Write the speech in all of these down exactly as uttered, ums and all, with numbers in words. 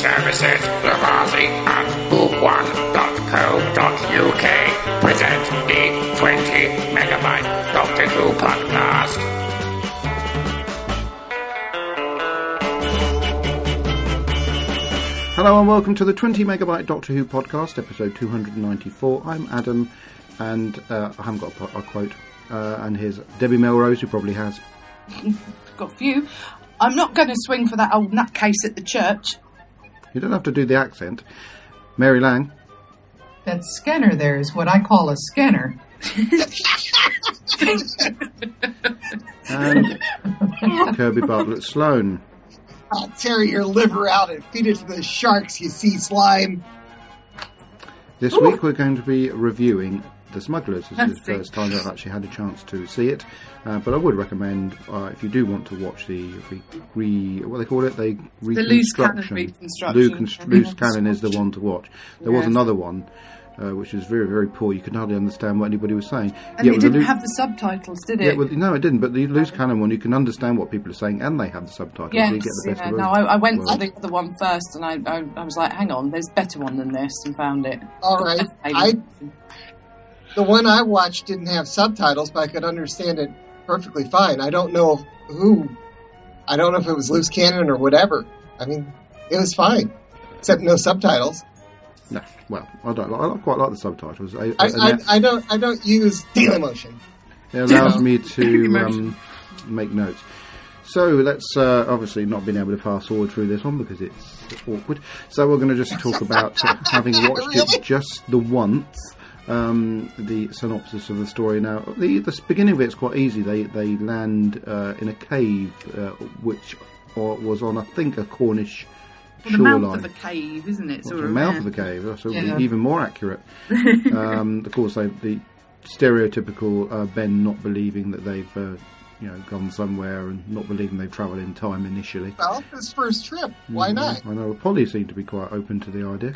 Services, Lavazi and book one dot co dot U K present the twenty megabyte Doctor Who podcast. Hello and welcome to the twenty megabyte Doctor Who podcast, episode two hundred ninety-four. I'm Adam, and uh, I haven't got a, a quote. Uh, and here's Debbie Melrose, who probably has. Got a few. I'm not going to swing for that old nutcase at the church. You don't have to do the accent. Mary Lang. That scanner there is what I call a scanner. And Kirby Bartlett Sloan. I'll tear your liver out and feed it to the sharks, you sea slime. This Ooh. week we're going to be reviewing The Smugglers. This is the first time I've actually had a chance to see it. Uh, but I would recommend, uh, if you do want to watch the, re, re, what do they call it? They reconstruction. The loose cannon reconstruction. Loose, loose cannon is the one to watch. There yes. was another one, uh, which was very, very poor. You could hardly understand what anybody was saying. And yeah, it didn't lo- have the subtitles, did it? Yeah, well, no, it didn't. But the loose cannon one, you can understand what people are saying, and they have the subtitles. Yes, so you get the best yeah, of no, I, I went world. for the other one first, and I, I, I was like, hang on, there's a better one than this, and found it. All right. I, the one I watched didn't have subtitles, but I could understand it perfectly fine. I don't know who, I don't know if it was loose cannon or whatever. I mean, it was fine, except no subtitles. No, well, I don't. I quite like the subtitles. I, I, I, I don't. I don't use Dailymotion. It allows me to um, make notes. So let's uh, obviously not been able to fast forward through this one because it's awkward. So we're going to just talk about uh, having watched Really? it just the once. Um, the synopsis of the story. Now, the, the beginning of it's quite easy. They they land uh, in a cave, uh, which or, was on, I think, a Cornish well, the shoreline. mouth of a cave, isn't it? Well, Sort the of, mouth yeah. of a cave, so Yeah. even more accurate. um, of course, they, the stereotypical uh, Ben not believing that they've uh, you know gone somewhere and not believing they've travelled in time initially. Well, his first trip. Why Mm, not? I know Polly seemed to be quite open to the idea.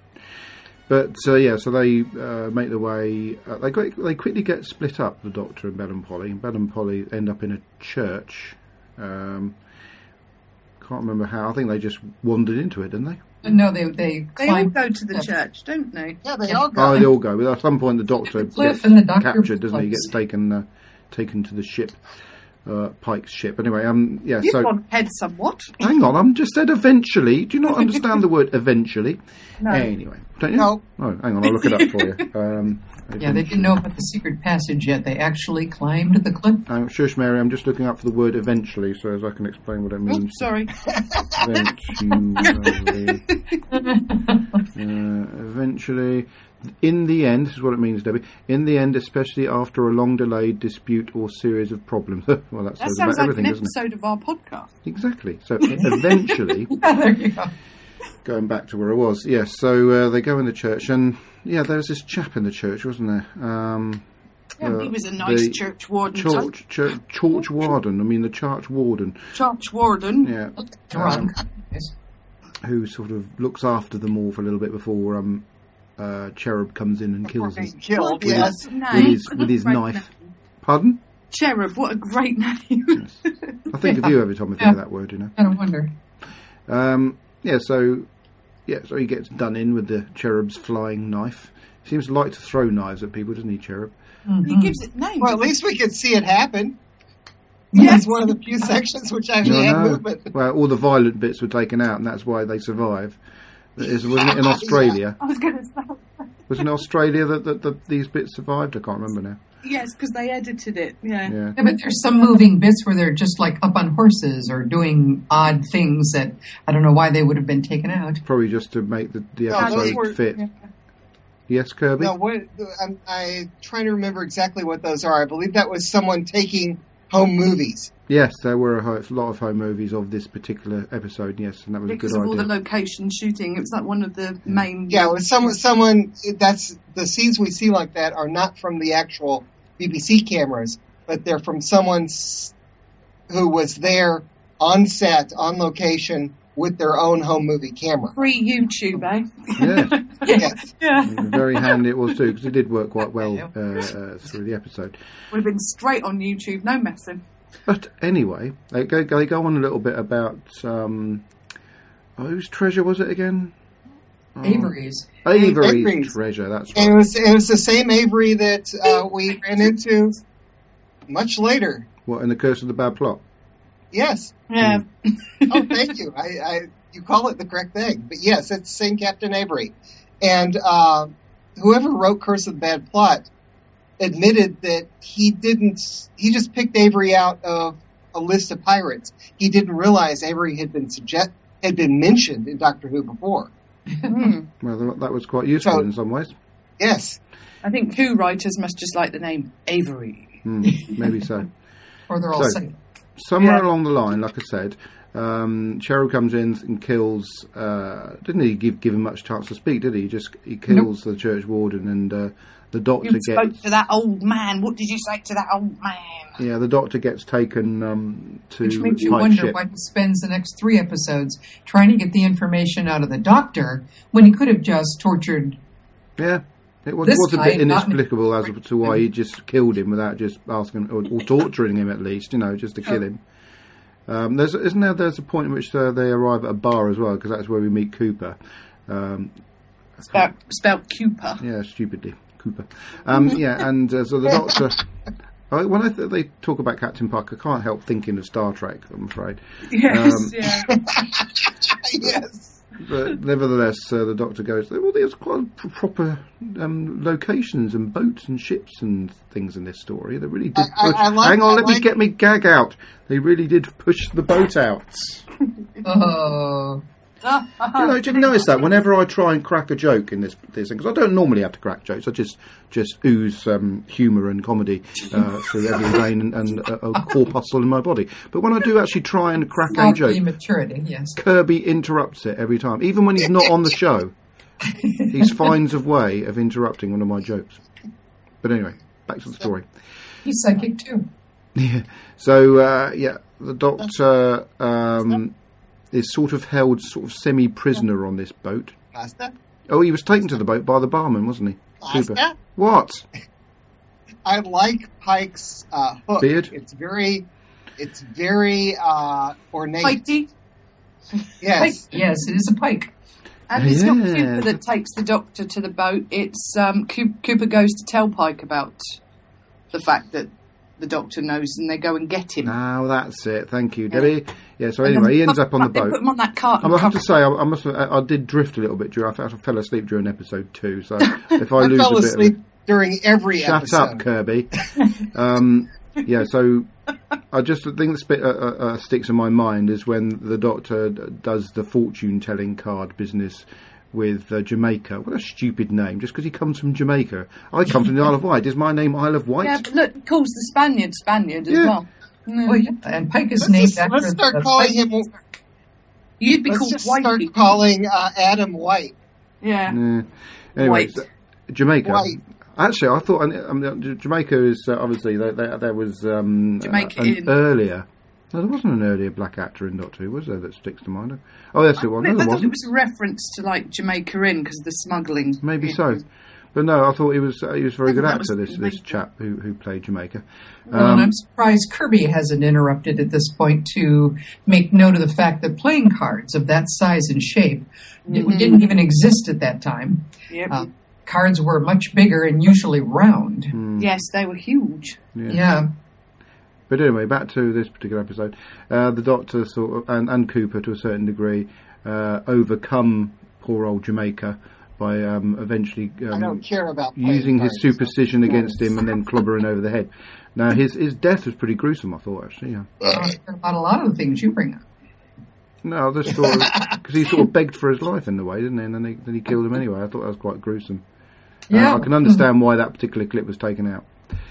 But uh, yeah, so they uh, make their way. Uh, they got, they quickly get split up. The Doctor and Ben and Polly. And Ben and Polly end up in a church. Um, can't remember how. I think they just wandered into it, didn't they? No, they they They all climbed go to the the- church, don't they? Yeah, they Yeah. all go. Oh, they all go. But at some point, the Doctor The cliff gets and the Doctor captured, doesn't he? He floats. gets taken uh, taken to the ship, uh, Pike's ship. Anyway, um, yeah. You've so gone ahead somewhat. hang on, I'm just said eventually. Do you not understand the word eventually? No. Anyway, don't you? No. Oh, hang on, I'll look it up for you. Um, Yeah, they didn't know about the secret passage yet. They actually climbed the cliff. Um, shush, Mary, I'm just looking up for the word eventually, so as I can explain what it means. Oops, sorry. Eventually. uh, eventually. In the end, this is what it means, Debbie. In the end, especially after a long delayed dispute or series of problems. Well, that, That says sounds about like everything, an doesn't it? episode of our podcast. Exactly. So eventually, Yeah, there you go. going back to where I was, yes. So uh, they go in the church, and yeah, there was this chap in the church, wasn't there? Um, Yeah, uh, he was a nice the church warden. Church, church, church warden. I mean, the church warden. Church warden. Yeah. Drunk. Um, Yes. who sort of looks after them all for a little bit before um, uh, Cherub comes in and kills Being them killed. With Yes. with Name. his with his Great knife. name. Pardon? Cherub, what a great name. Yes. I think of you every time I think Yeah. of that word. You know. Kind of wonder. Um, yeah. So yeah. So he gets done in with the Cherub's flying knife. He seems to like to throw knives at people, doesn't he, Cherub? He gives it names. Well, at least we could see it happen. Yes. That's one of the few sections which actually I had know. movement. Well, all the violent bits were taken out, and that's why they survive. Is, wasn't it in Australia? I was going to say. Was it in Australia that, that, that these bits survived? I can't remember now. Yes, because they edited it. Yeah. Yeah. Yeah, but there's some moving bits where they're just like up on horses or doing odd things that I don't know why they would have been taken out. Probably just to make the, the No, those episode were- fit. yeah. Yes, Kirby? No, what, I'm, I'm trying to remember exactly what those are. I believe that was someone taking home movies. Yes, there were a, ho- a lot of home movies of this particular episode, yes, and that was Because a of good all the idea. location shooting. It was like one of the main... Yeah, it was someone, someone, that's, the scenes we see like that are not from the actual B B C cameras, but they're from someone s- who was there on set, on location, with their own home movie camera. Pre-YouTube, eh? Yes, Yes. Yeah. and very handy it was too, because it did work quite well uh, uh, through the episode. Would have been straight on YouTube, no messing. But anyway, they go, they go on a little bit about... Um, Oh, whose treasure was it again? Oh. Avery's. Avery's, Avery's. treasure, that's And it right. was it was the same Avery that uh, we ran into much later. What, in The Curse of the Bad Plot? Yes. Yeah. Oh, thank you. I, I you call it the correct thing, but yes, it's the same Captain Avery. And uh, whoever wrote Curse of the Bad Plot admitted that he didn't. He just picked Avery out of a list of pirates. He didn't realize Avery had been suggest had been mentioned in Doctor Who before. Hmm. Well, that was quite useful So- in some ways. Yes. I think Who writers must just like the name Avery. Hmm, maybe so. Or they're all So- saying, Somewhere Yeah. along the line, like I said, um, Cheryl comes in and kills. Uh, didn't he give give him much chance to speak? Did he? Just he kills the church warden, and uh, the doctor You spoke gets. to that old man. What did you say to that old man? Yeah, the doctor gets taken um, to which makes you Pike wonder ship. why he spends the next three episodes trying to get the information out of the doctor when he could have just tortured. Yeah, it was, This was a guy, bit not- inexplicable as to why he just killed him without just asking or, or torturing him at least, you know, just to kill him. Um, there's isn't there? There's a point in which uh, they arrive at a bar as well, because that's where we meet Cooper. Um, Spelt, spelt Cooper. Yeah, stupidly, Cooper. Um, yeah, and uh, so the Doctor. I, when I th- they talk about Captain Pike, I can't help thinking of Star Trek. I'm afraid, Yes, Um, yeah. Yes. but nevertheless, uh, the Doctor goes, "Well, there's quite pr- proper um, locations and boats and ships and things in this story. They really did I- I- push. I like- Hang on, I let me like- get me gag out. They really did push the boat out." Oh, You know, did you notice that whenever I try and crack a joke in this this thing, because I don't normally have to crack jokes, I just just ooze um, humour and comedy uh, through every vein and, and a, a corpuscle in my body. But when I do actually try and crack a joke, immaturity, yes. Kirby interrupts it every time, even when he's not on the show. He finds a way of interrupting one of my jokes. But anyway, back to the story. He's psychic too. Yeah. So uh, yeah, the Doctor um, is sort of held sort of semi-prisoner on this boat. Pasta? Oh, he was taken to the boat by the barman, wasn't he? Pasta? What? I like Pike's uh, hook. Beard? It's very, it's very uh, ornate. Pikey. Yes. Yes, it is a pike. And it's not Yeah. Cooper that takes the Doctor to the boat. It's um, Coo- Cooper goes to tell Pike about the fact that the Doctor knows, and they go and get him. Now that's it. Thank you, Debbie. Yeah. So anyway, he ends up on the They boat. put him on that cart. I and have to cover- say, I, I must. I, I did drift a little bit during. I felt I fell asleep during episode two. So if I, I lose fell a bit, asleep of, during every shut episode. up, Kirby. um, yeah. So I just the thing that sp- uh, uh, uh, sticks in my mind is when the Doctor d- does the fortune telling card business with uh, Jamaica. What a stupid name! Just because he comes from Jamaica. I come from the Isle of Wight. Is my name Isle of Wight? Yeah, but look, he calls the Spaniard Spaniard as Yeah. well. Mm. Well, yeah, and Pike is Let's, named just, after. let's start the calling Pike- him. You'd be Let's called just start Whitey. calling uh, Adam White. Yeah. Yeah. Anyway, White. so- Jamaica. White. Actually, I thought I mean, Jamaica is uh, obviously there, there, there was um, Jamaica uh, an in. earlier. No, there wasn't an earlier black actor in Doctor Who, was there? That sticks to mind. Oh, yes, it was. No, I there thought it wasn't. was a reference to like Jamaica Inn because of the smuggling. Maybe in. so, but no, I thought he was uh, he was a very I good thought that actor. was This this Jamaica. chap who who played Jamaica. Well, and Um, I'm surprised Kirby hasn't interrupted at this point to make note of the fact that playing cards of that size and shape di- Mhm. didn't even exist at that time. Yep. Uh, cards were much bigger and usually round. hmm, Yes, they were huge. yeah. Yeah. But anyway, back to this particular episode. Uh, the Doctor sort of, and, and Cooper to a certain degree uh, overcome poor old Jamaica by um, eventually I um, don't care about playing using his cards. superstition against him and then clobbering over the head. Now his his death was pretty gruesome, I thought actually. Yeah. Uh, about a lot of the things you bring up. No, I just thought because he sort of begged for his life in a way, didn't he? And then he, then he killed him anyway. I thought that was quite gruesome. Uh, Yeah. I can understand why that particular clip was taken out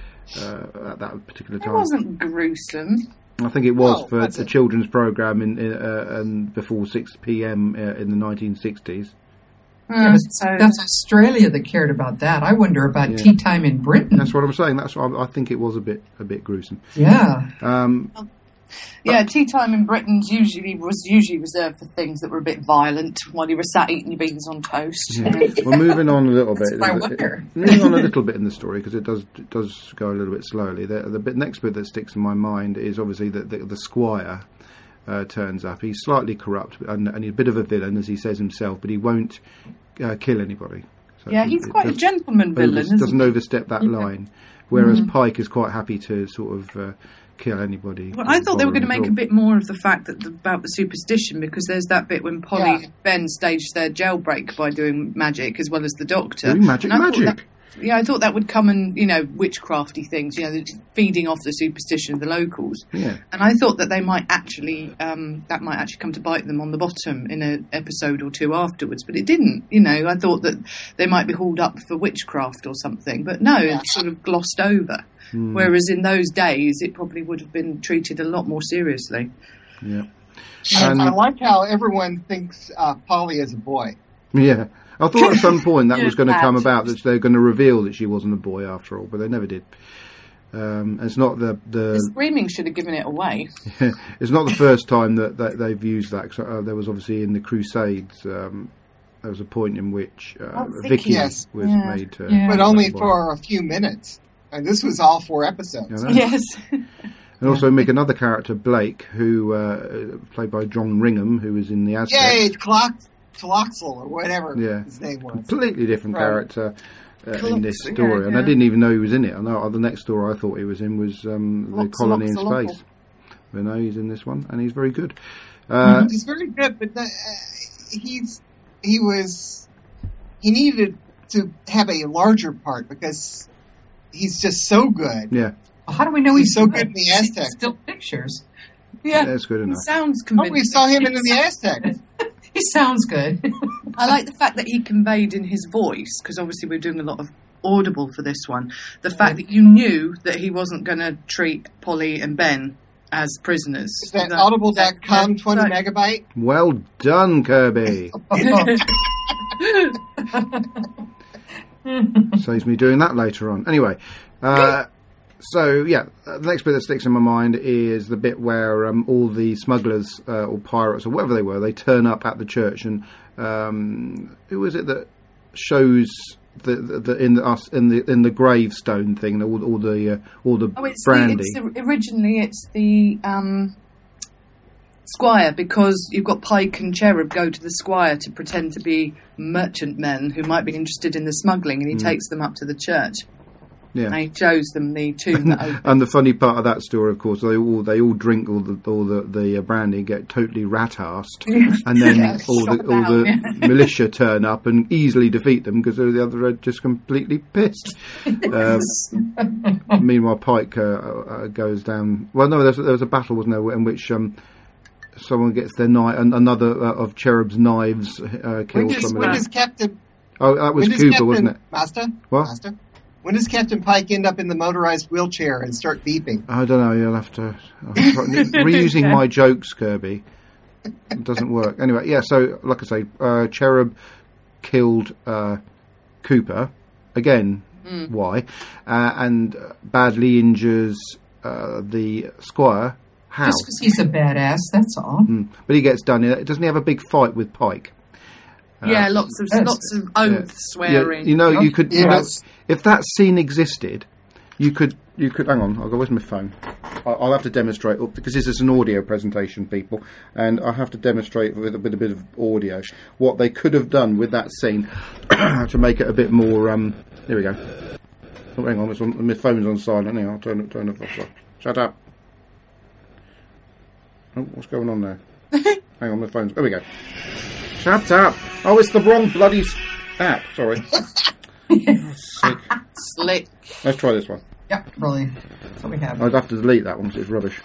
uh, at that particular It time. wasn't gruesome. I think it was No, for that's a it. children's program in, in uh, and before six p.m. Uh, in the nineteen sixties. Yeah, Uh, but so that's Australia that cared about that. I wonder about Yeah. tea time in Britain. That's what I'm saying. That's why I, I think it was a bit a bit gruesome. Yeah. Um, yeah, tea time in Britain's usually was usually reserved for things that were a bit violent while you were sat eating your beans on toast. yeah. Well, moving on a little bit. I uh, wonder. moving on a little bit in the story because it does it does go a little bit slowly. The, the bit next bit that sticks in my mind is obviously the the, the squire. uh, turns up. He's slightly corrupt and, and he's a bit of a villain, as he says himself, but he won't uh, kill anybody. So Yeah, he's it quite a does- gentleman villain, overs- isn't doesn't he? overstep that line, whereas Pike is quite happy to sort of uh, kill anybody. Well, I thought they were going to bother make him a at bit more of the fact that about the superstition, because there's that bit when Polly Yeah. and Ben staged their jailbreak by doing magic as well as the Doctor. Doing magic, And I thought magic. that- yeah, I thought that would come in, you know, witchcrafty things, you know, the- feeding off the superstition of the locals. all. Yeah. And I thought that they might actually, um, that might actually come to bite them on the bottom in an episode or two afterwards, but it didn't. You know, I thought that they might be hauled up for witchcraft or something, but no, Yeah. it's sort of glossed over. Hmm. Whereas in those days, it probably would have been treated a lot more seriously. Yeah. And And- I like how everyone thinks uh, Polly is a boy. Yeah. I thought at some point that Yeah, was going to come bad. about, that they're going to reveal that she wasn't a boy after all, but they never did. Um, it's not the The the screaming should have given it away. it's not the first time that, that they've used that. 'Cause, uh, there was obviously in the Crusades. Um, there was a point in which uh, Oh, Vicky. Vicky Yes. was Yeah. made to, Yeah. But to only be a boy. for a few minutes. And this was all four episodes. I know. Yes. And also make another character, Blake, who uh, played by John Ringham, who was in the Aztecs. Yay, Clock, Cloxel, or whatever Yeah. his name was. Completely different Right. character uh, in this Colox- story, yeah, and I yeah. didn't even know he was in it. I know the next story I thought he was in was um, the Lots- Colony in lots of Space. But no, he's in this one, and he's very good. Uh, He's very good, but the, uh, he's he was he needed to have a larger part because he's just so good. Yeah, How do we know He's he's so good in the Aztecs. Still pictures. Yeah. that's good It enough. sounds Oh, convincing. we saw him in the Aztecs. He sounds good. I like the fact that he conveyed in his voice, because obviously we're doing a lot of audible for this one, the fact that you knew that he wasn't going to treat Polly and Ben as prisoners. Is that audible dot com twenty so- megabyte? Well done, Kirby. Saves me doing that later on. Anyway, uh, so yeah, uh, the next bit that sticks in my mind is the bit where um, all the smugglers uh, or pirates or whatever they were, they turn up at the church, and um, who was it that shows the, the, the in the us in the in the gravestone thing, all, all the uh, all the Oh, it's the, brandy. it's the, originally it's the um, squire, because you've got Pike and Cherub go to the squire to pretend to be merchantmen who might be interested in the smuggling, and he takes them up to the church. Yeah. And he shows them the tomb that opened. And the funny part of that story, of course, they all they all drink all the all the, the uh, brandy, and get totally rat-arsed, and then Yes. all the Shot all the down, militia turn up and easily defeat them because the other are just completely pissed. Uh, meanwhile, Pike uh, uh, goes down. Well, no, there was, there was a battle, wasn't there, in which um, someone gets their knife, and another uh, of Cherub's knives uh, When kills does, somebody. when does Captain Oh, that was when does Cooper, Captain, wasn't it? Master? What? Master? When does Captain Pike end up in the motorized wheelchair and start beeping? I don't know. You'll have to I'll try- reusing my jokes, Kirby. It doesn't work. Anyway, yeah. So, like I say, uh, Cherub killed uh, Cooper again. Why? Uh, and uh, badly injures uh, the Squire. How? Just because he's a badass, that's all. Mm. But he gets done. Doesn't he have a big fight with Pike? yeah, lots of yes. lots of oaths, swearing. Yeah, you know, you could. You know, Yes. if that scene existed, you could. You could. Hang on. I'll go. Where's my phone? I- I'll have to demonstrate because this is an audio presentation, people, and I have to demonstrate with a bit, a bit of audio what they could have done with that scene to make it a bit more. Um, here we go. Oh, hang on. It's on, my phone's on silent. Now I'll turn it. Turn it off. Shut up. Oh, what's going on there? Hang on, my phone's. There we go. Shut up. Oh, it's the wrong bloody s- app. Sorry. Oh, sick. Slick. Let's try this one. Yeah, really. That's what we have. I'd have to delete that one because it's rubbish.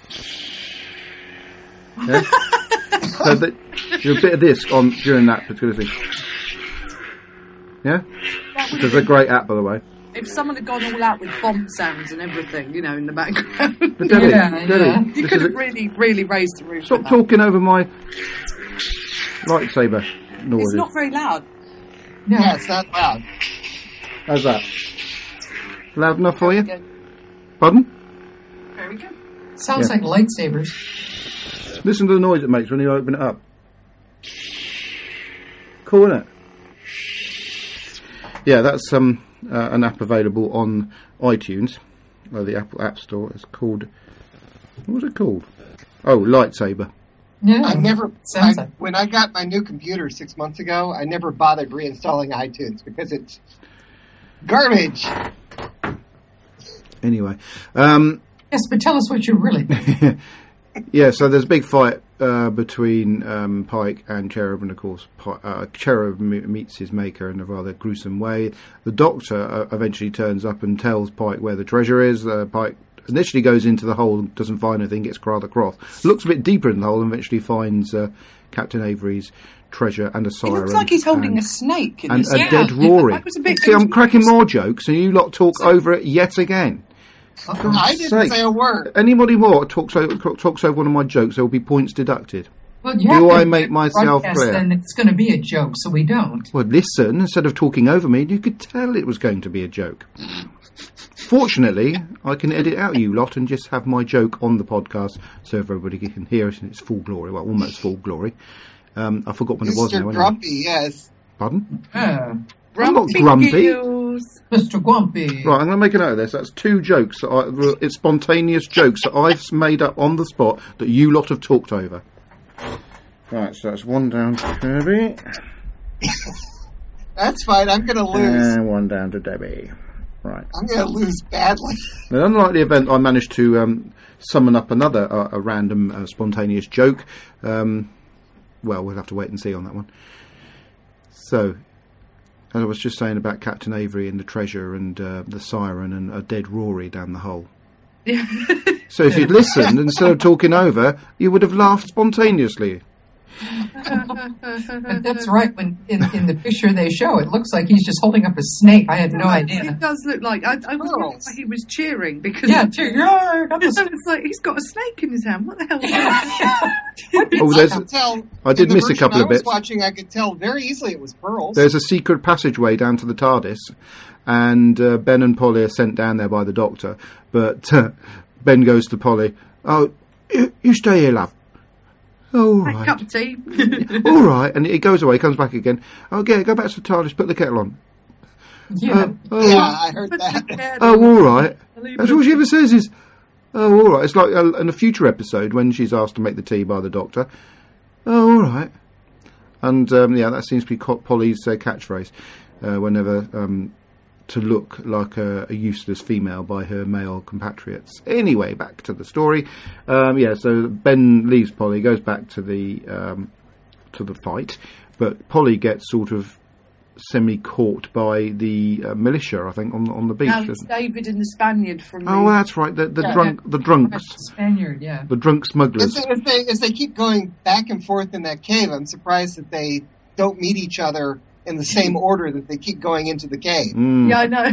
Yeah? So the, there's a bit of this on during that particular thing. Yeah? That would Which is have a great app, by the way. been- if someone had gone all out with bomb sounds and everything, you know, in the background, But Debbie, Yeah, Debbie, yeah. you this could is have a- really, really raised the roof. stop with that. talking over my lightsaber noises. It's not very loud. Yeah. Yeah, it's not loud. How's that? Loud enough for you? Good. Pardon? Very good. Sounds Yeah. like lightsabers. Listen to the noise it makes when you open it up. Cool, isn't it? Yeah, that's um, uh, an app available on iTunes, uh, the Apple App Store. It's called... What was it called? Oh, lightsaber. Yeah, I never, sounds I, like. when I got my new computer six months ago, I never bothered reinstalling iTunes because it's garbage. Anyway, um, Yes, but tell us what you really think. yeah. So there's a big fight uh, between um, Pike and Cherub, and of course, Pi- uh, Cherub m- meets his maker in a rather gruesome way. The Doctor uh, eventually turns up and tells Pike where the treasure is. Uh, Pike initially goes into the hole, doesn't find anything, gets rather cross. Looks a bit deeper in the hole, and eventually finds uh, Captain Avery's treasure and a He siren. looks like he's holding and, a snake in and his a hand. dead Rory. That was a bit See, I'm cracking confused. more jokes, and you lot talk over it yet again. I didn't sake. say a word. Anybody more talks over, talks over one of my jokes, there will be points deducted. Well, you Do have I to make myself broadcast, clear? Then it's going to be a joke, so we don't. Well, listen, instead of talking over me, you could tell it was going to be a joke. Fortunately, I can edit out you lot and just have my joke on the podcast so everybody can hear it in its full glory. Well, almost full glory. Um, I forgot when it was Mister now. Anyway. Grumpy, yes. Pardon? Uh, I'm not grumpy. Gills. Mister Grumpy. Right, I'm going to make a note of this. That's two jokes. That I, it's spontaneous jokes that I've made up on the spot that you lot have talked over. Right, so that's one down to Kirby. That's fine. I'm going to lose. And one down to Debbie. Right. I'm going to lose badly. Now, unlike the event, I managed to um, summon up another uh, a random uh, spontaneous joke. Um, well, we'll have to wait and see on that one. So, as I was just saying about Captain Avery and the treasure and uh, the siren and a dead Rory down the hole. So if you'd listened instead of talking over, you would have laughed spontaneously. But that's right. When in, in the picture they show, it looks like he's just holding up a snake. I had no idea. It does look like I, I was wondering why he was cheering because Yeah, cheer, yeah, I got this. it's like he's got a snake in his hand. What the hell? Is that? Oh, I there's could tell. I did in the miss a version couple I of was bits. watching, I could tell very easily it was pearls. There's a secret passageway down to the TARDIS, and uh, Ben and Polly are sent down there by the Doctor. But uh, Ben goes to Polly, "Oh, you, you stay here, love." Oh, all A right. cup of tea. All right. And he goes away, comes back again. Oh, yeah, go back to the TARDIS, put the kettle on. Yeah. Uh, oh, yeah, I heard that. oh, all right. That's all she ever says is, oh, all right. It's like uh, in a future episode when she's asked to make the tea by the Doctor. Oh, all right. And, um, yeah, that seems to be Co- Polly's uh, catchphrase uh, whenever um, to look like a, a useless female by her male compatriots. Anyway, back to the story. Um, yeah, so Ben leaves Polly, goes back to the um, to the fight, but Polly gets sort of semi-caught by the uh, militia, I think, on on the beach. Now it's David and the Spaniard from. Oh, the, that's right. The the Yeah, drunk the drunks, Spaniard, yeah. the drunk As smugglers. they, as, they, as they keep going back and forth in that cave, I'm surprised that they don't meet each other in the same order that they keep going into the cave. Mm. Yeah, I know.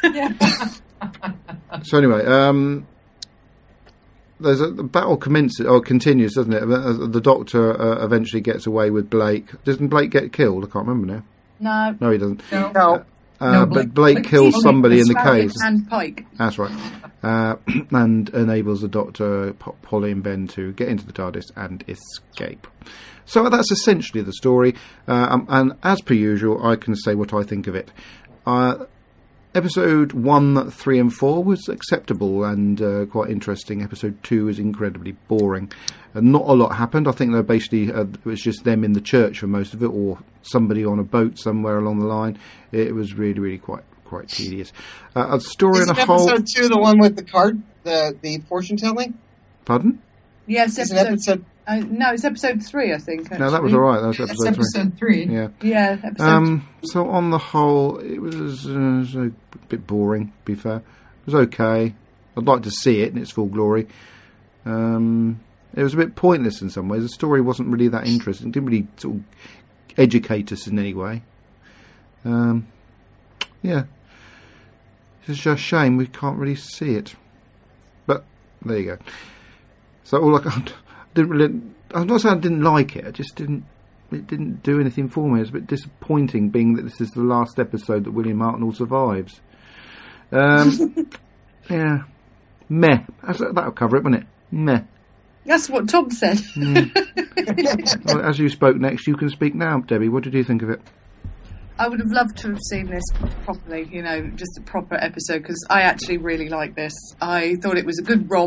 So anyway, um, there's a the battle commences or continues, doesn't it? Uh, The Doctor uh, eventually gets away with Blake. Doesn't Blake get killed? I can't remember now. No. No, he doesn't. No. No, Uh, No, but Blake- Blake Blake- kills Blake- somebody in the Spaniard cave. and Pike. That's right. Uh, and enables the Doctor, P- Polly and Ben to get into the TARDIS and escape. So that's essentially the story. Uh, um, and as per usual, I can say what I think of it. Uh, episode one, three and four was acceptable and uh, quite interesting. Episode two is incredibly boring. Uh, not a lot happened. I think they're basically, uh, it was just them in the church for most of it, or somebody on a boat somewhere along the line. It was really, really quite quite tedious. Uh, a story isn't and a whole... episode two the one with the card, the the fortune telling? Pardon? Yes, Isn't episode. episode? Uh, no, it's episode three, I think. No, that was actually. all right. That was That's episode three. episode three. Yeah. Yeah, episode. Um, so on the whole, it was, uh, it was a bit boring, to be fair. It was okay. I'd like to see it in its full glory. Um, it was a bit pointless in some ways. The story wasn't really that interesting. It didn't really sort of educate us in any way. Um, yeah. It's just a shame we can't really see it. But, there you go. So all I, I didn't really... I'm not saying I didn't like it, I just didn't... It didn't do anything for me. It was a bit disappointing, being that this is the last episode that William Hartnell survives. Um, yeah. Meh. That's, that'll cover it, won't it? Meh. That's what Tom said. Well, as you spoke next, you can speak now, Debbie. What did you think of it? I would have loved to have seen this properly, you know, just a proper episode, because I actually really like this. I thought it was a good romp.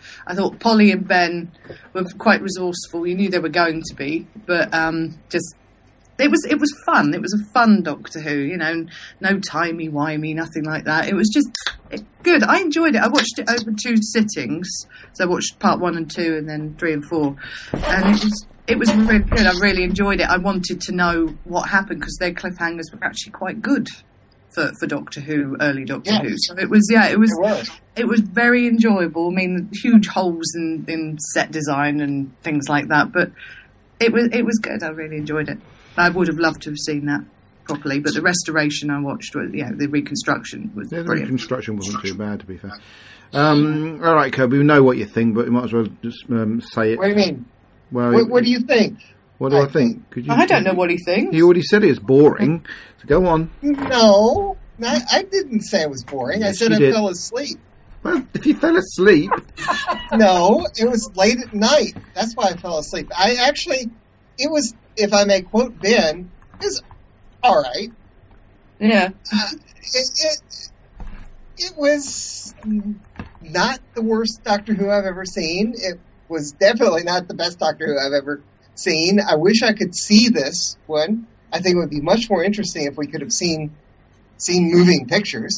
I thought Polly and Ben were quite resourceful. You knew they were going to be, but um, just it was it was fun. It was a fun Doctor Who, you know, no timey-wimey, nothing like that. It was just it, good. I enjoyed it. I watched it over two sittings. So I watched part one and two and then three and four. And it was it was really good. I really enjoyed it. I wanted to know what happened because their cliffhangers were actually quite good for, for Doctor Who, early Doctor Yeah. Who. So it was, yeah, it was, It was. it was very enjoyable. I mean, huge holes in, in set design and things like that, but it was it was good. I really enjoyed it. I would have loved to have seen that properly, but the restoration I watched, was, you know, the reconstruction was Yeah, the brilliant. reconstruction wasn't too bad, to be fair. Um, all right, Kirby, we know what you think, but you might as well just um, say it. What do you mean? Well, What, what do you think? What do I think? Could you, I don't know what he thinks. You already said it's boring, so go on. No, I, I didn't say it was boring. I Yes, said you I did. fell asleep. Well, if you fell asleep, No, it was late at night. That's why I fell asleep. I actually, it was, if I may quote Ben, it was all right. Yeah. Uh, it, it it was not the worst Doctor Who I've ever seen. It was definitely not the best Doctor Who I've ever seen. I wish I could see this one. I think it would be much more interesting if we could have seen seen moving pictures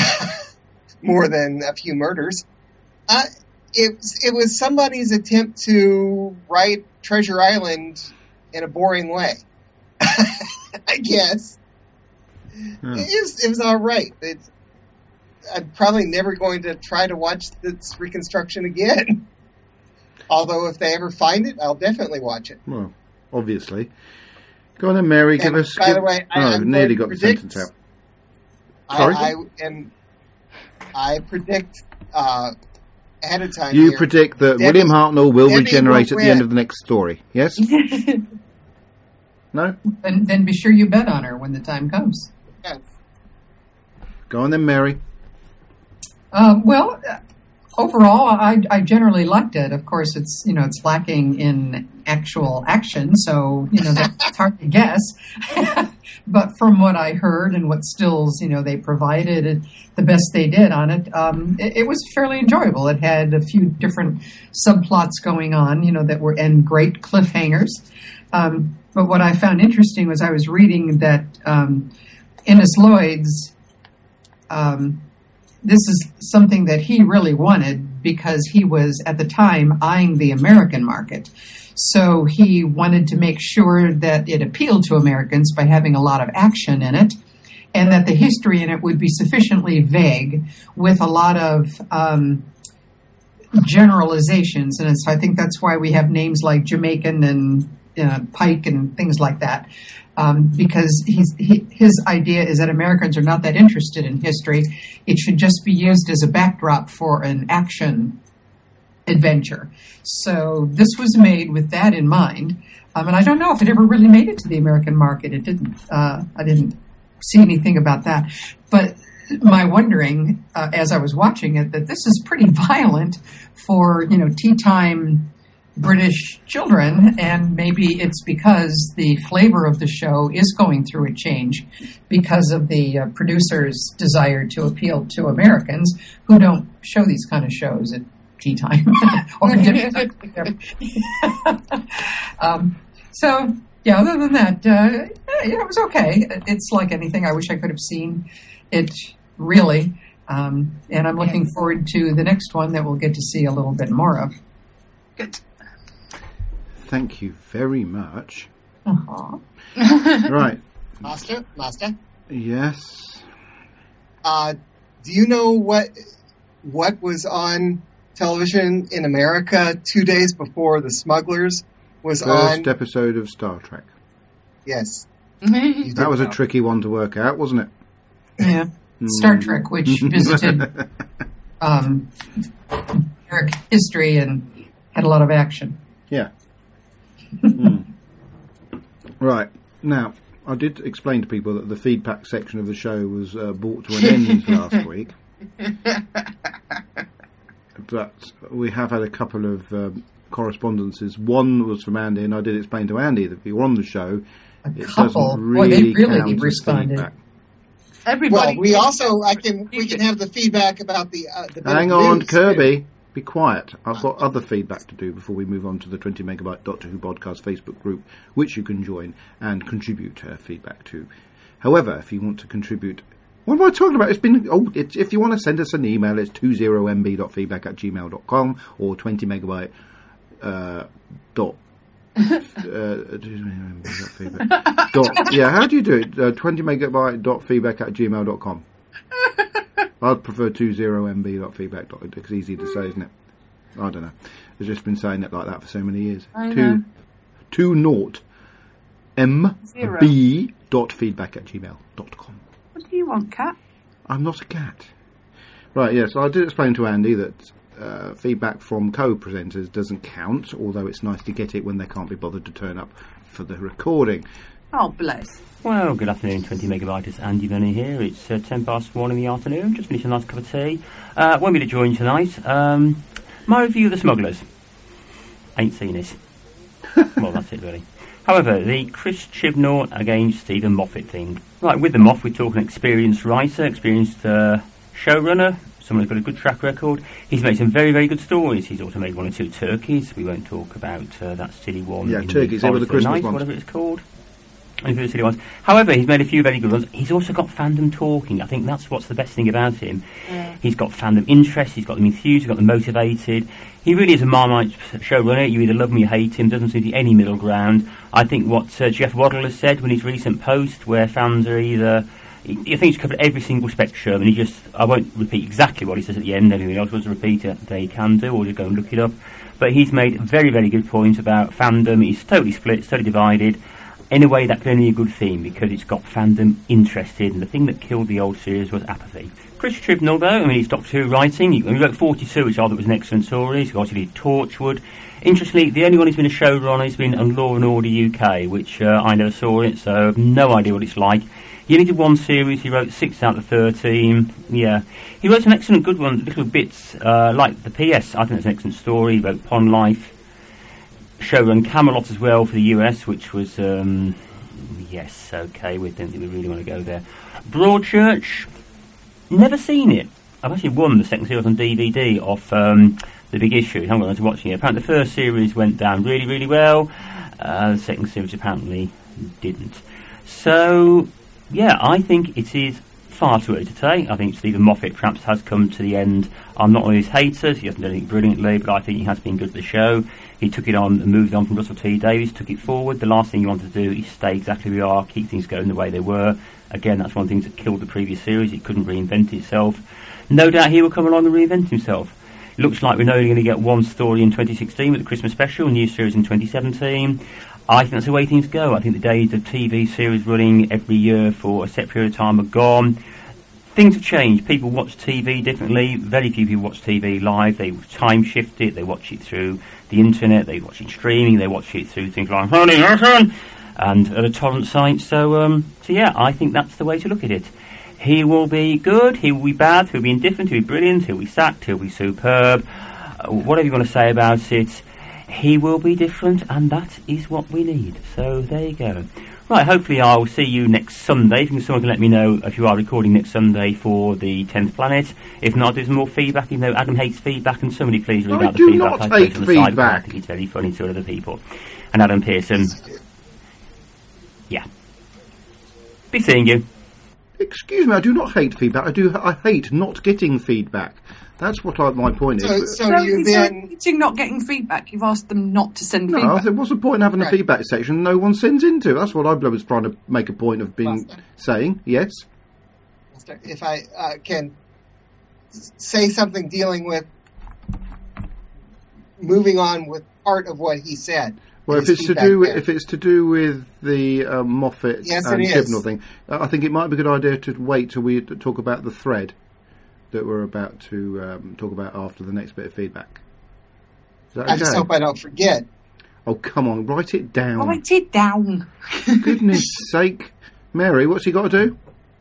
more than a few murders. Uh, it it was somebody's attempt to write Treasure Island in a boring way. I guess. Oh. It was, it was all right. It's, I'm probably never going to try to watch this reconstruction again. Although if they ever find it, I'll definitely watch it. well, obviously. Go on then, Mary, give And us... by give, the way, I- oh, I'm nearly going got to the predict- sentence out. Sorry? I, I am. I predict uh, ahead of time. You here, predict that Debbie- William Hartnell will Debbie regenerate will at the end win. of the next story, yes? No? And then be sure you bet on her when the time comes. Yes. Go on then, Mary. Um, well, uh, overall, I, I generally liked it. Of course, it's you know it's lacking in actual action, so you know that's hard to guess. But from what I heard and what stills you know they provided, it, the best they did on it, um, it, it was fairly enjoyable. It had a few different subplots going on, you know, that were and great cliffhangers. Um, but what I found interesting was I was reading that um, Innes Lloyd's. Um, This is something that he really wanted because he was, at the time, eyeing the American market. So he wanted to make sure that it appealed to Americans by having a lot of action in it, and that the history in it would be sufficiently vague with a lot of um, generalizations. And so I think that's why we have names like Jamaican and uh, Pike and things like that. Um, because he's, he, his idea is that Americans are not that interested in history. It should just be used as a backdrop for an action adventure. So this was made with that in mind. Um, and I don't know if it ever really made it to the American market. It didn't. Uh, I didn't see anything about that. But my wondering, uh, as I was watching it, that this is pretty violent for, you know, tea time British children, and maybe it's because the flavor of the show is going through a change because of the uh, producer's desire to appeal to Americans who don't show these kind of shows at tea time or dinner time. um, so, yeah, other than that, uh, yeah, it was okay. It's like anything. I wish I could have seen it really, um, and I'm looking forward to the next one that we'll get to see a little bit more of. Good. Thank you very much. Uh-huh. Right. Master, Master, Yes. uh, do you know what what was on television in America two days before The Smugglers was First on? episode of Star Trek. Yes. You That did was a know. tricky one to work out, wasn't it? Yeah. Star Trek, which visited um, American history and had a lot of action. Yeah. Mm. Right. Now, I did explain to people that the feedback section of the show was uh, brought to an end last week. But we have had a couple of um, correspondences. One was from Andy, and I did explain to Andy that if you're on the show, A it couple. doesn't Boy, they really, really count as responded. feedback. Everybody. Well, we also I can we can have the feedback about the uh, the Hang bit of on, news, Kirby. be quiet. I've got other feedback to do before we move on to the twenty megabyte Doctor Who podcast Facebook group, which you can join and contribute uh, feedback to. However, if you want to contribute... What am I talking about? It's been... Oh, it's, if you want to send us an email, it's twenty m b dot feedback at gmail dot com or twenty megabyte uh, dot... uh, dot, yeah, how do you do it? Uh, twenty megabyte dot feedback at gmail dot com. I'd prefer twenty m b dot feedback dot it's easy to say, isn't it? I don't know. I've just been saying it like that for so many years. I two, know. two naught m b dot feedback at gmail dot com. What do you want, Cat? I'm not a cat. Right, yes, I did explain to Andy that uh, feedback from co-presenters doesn't count, although it's nice to get it when they can't be bothered to turn up for the recording. Oh, bless. Well, good afternoon, twenty megabyte. It's Andy Bunny here. It's uh, ten past one in the afternoon. Just finished a nice cup of tea. Uh, won't be to join you tonight. Um, my review of The Smugglers. Ain't seen it. Well, that's it, really. However, the Chris Chibnall against Stephen Moffat thing. Right, with the Moff, we talk an experienced writer, experienced uh, showrunner, someone who's got a good track record. He's made some very, very good stories. He's also made one or two turkeys. We won't talk about uh, that silly one. Yeah, in turkeys, the they were the Christmas Night, ones. whatever it's called. Any of the silly ones. However, he's made a few very good ones. He's also got fandom talking. I think that's what's the best thing about him. Yeah. He's got fandom interest, he's got them enthused, he's got them motivated. He really is a Marmite showrunner. You either love him or you hate him. Doesn't seem to be any middle ground. I think what uh, Jeff Waddle has said when his recent post, where fans are either... I think he's covered every single spectrum, and he just... I won't repeat exactly what he says at the end. Anyone else wants to repeat it, they can do, or just go and look it up. But he's made very, very good points about fandom. He's totally split, totally divided. In a way, that can only be a good theme, because it's got fandom interested, and the thing that killed the old series was apathy. Chris Chibnall, though, I mean, he's Doctor Who writing. He wrote forty-two, which I thought was an excellent story. He's got did Torchwood. Interestingly, the only one who's been a showrunner has been on Law and Order U K, which uh, I never saw it, so I have no idea what it's like. He only did one series. He wrote six out of thirteen. Yeah. He wrote some excellent good ones, little bits, uh, like the P S. I think it's an excellent story. He wrote Pond Life. Showrun Camelot as well for the U S, which was, um, yes, okay, we don't think we really want to go there. Broadchurch, never seen it. I've actually won the second series on D V D off um, The Big Issue. I haven't got to watching it. Apparently the first series went down really, really well. Uh, the second series apparently didn't. So, yeah, I think it is far too early to say. I think Stephen Moffat perhaps has come to the end. I'm not one of his haters. He hasn't done anything brilliantly, but I think he has been good at the show. He took it on and moved on from Russell T Davies, took it forward. The last thing you want to do is stay exactly where we are, keep things going the way they were. Again, that's one of the things that killed the previous series. It couldn't reinvent itself. No doubt he will come along and reinvent himself. It looks like we're only going to get one story in twenty sixteen with the Christmas special, new series in twenty seventeen. I think that's the way things go. I think the days of T V series running every year for a set period of time are gone. Things have changed. People watch T V differently. Very few people watch T V live. They time shift it. They watch it through the internet. They watch it streaming. They watch it through things like Honey Listen and other torrent sites. So, um, so yeah, I think that's the way to look at it. He will be good. He will be bad. He'll be indifferent. He'll be brilliant. He'll be sacked. He'll be superb. Uh, whatever you want to say about it, he will be different, and that is what we need. So there you go. Right, hopefully I'll see you next Sunday. If someone can let me know if you are recording next Sunday for the tenth Planet. If not, do some more feedback, even though Adam hates feedback, and somebody please read I out the do feedback. not I hate on the side, feedback. I think it's very funny to other people. And Adam Pearson. Yeah. Be seeing you. Excuse me, I do not hate feedback. I do. I hate not getting feedback. That's what I, my point So, is. so So you if then... you're not getting feedback, you've asked them not to send No, I feedback. said, what's the point in having a Right. feedback section no one sends into? That's what I was trying to make a point of being Buster. saying. Yes. If I uh, can say something dealing with moving on with part of what he said. Well, if his it's to feedback do with, there. if it's to do with the um, Moffat Yes, and it is. Chibnall thing, uh, I think it might be a good idea to wait till we t- talk about the thread that we're about to um, talk about after the next bit of feedback. Is that okay? I just hope I don't forget. Oh, come on, write it down. Write it down. Goodness sake. Mary, what's he got to do?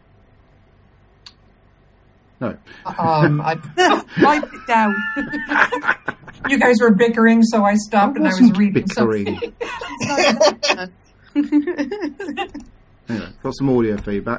No. Um, I, Write it down. you guys were bickering, so I stopped I and I was wasn't reading bickering. something. Anyway, got some audio feedback.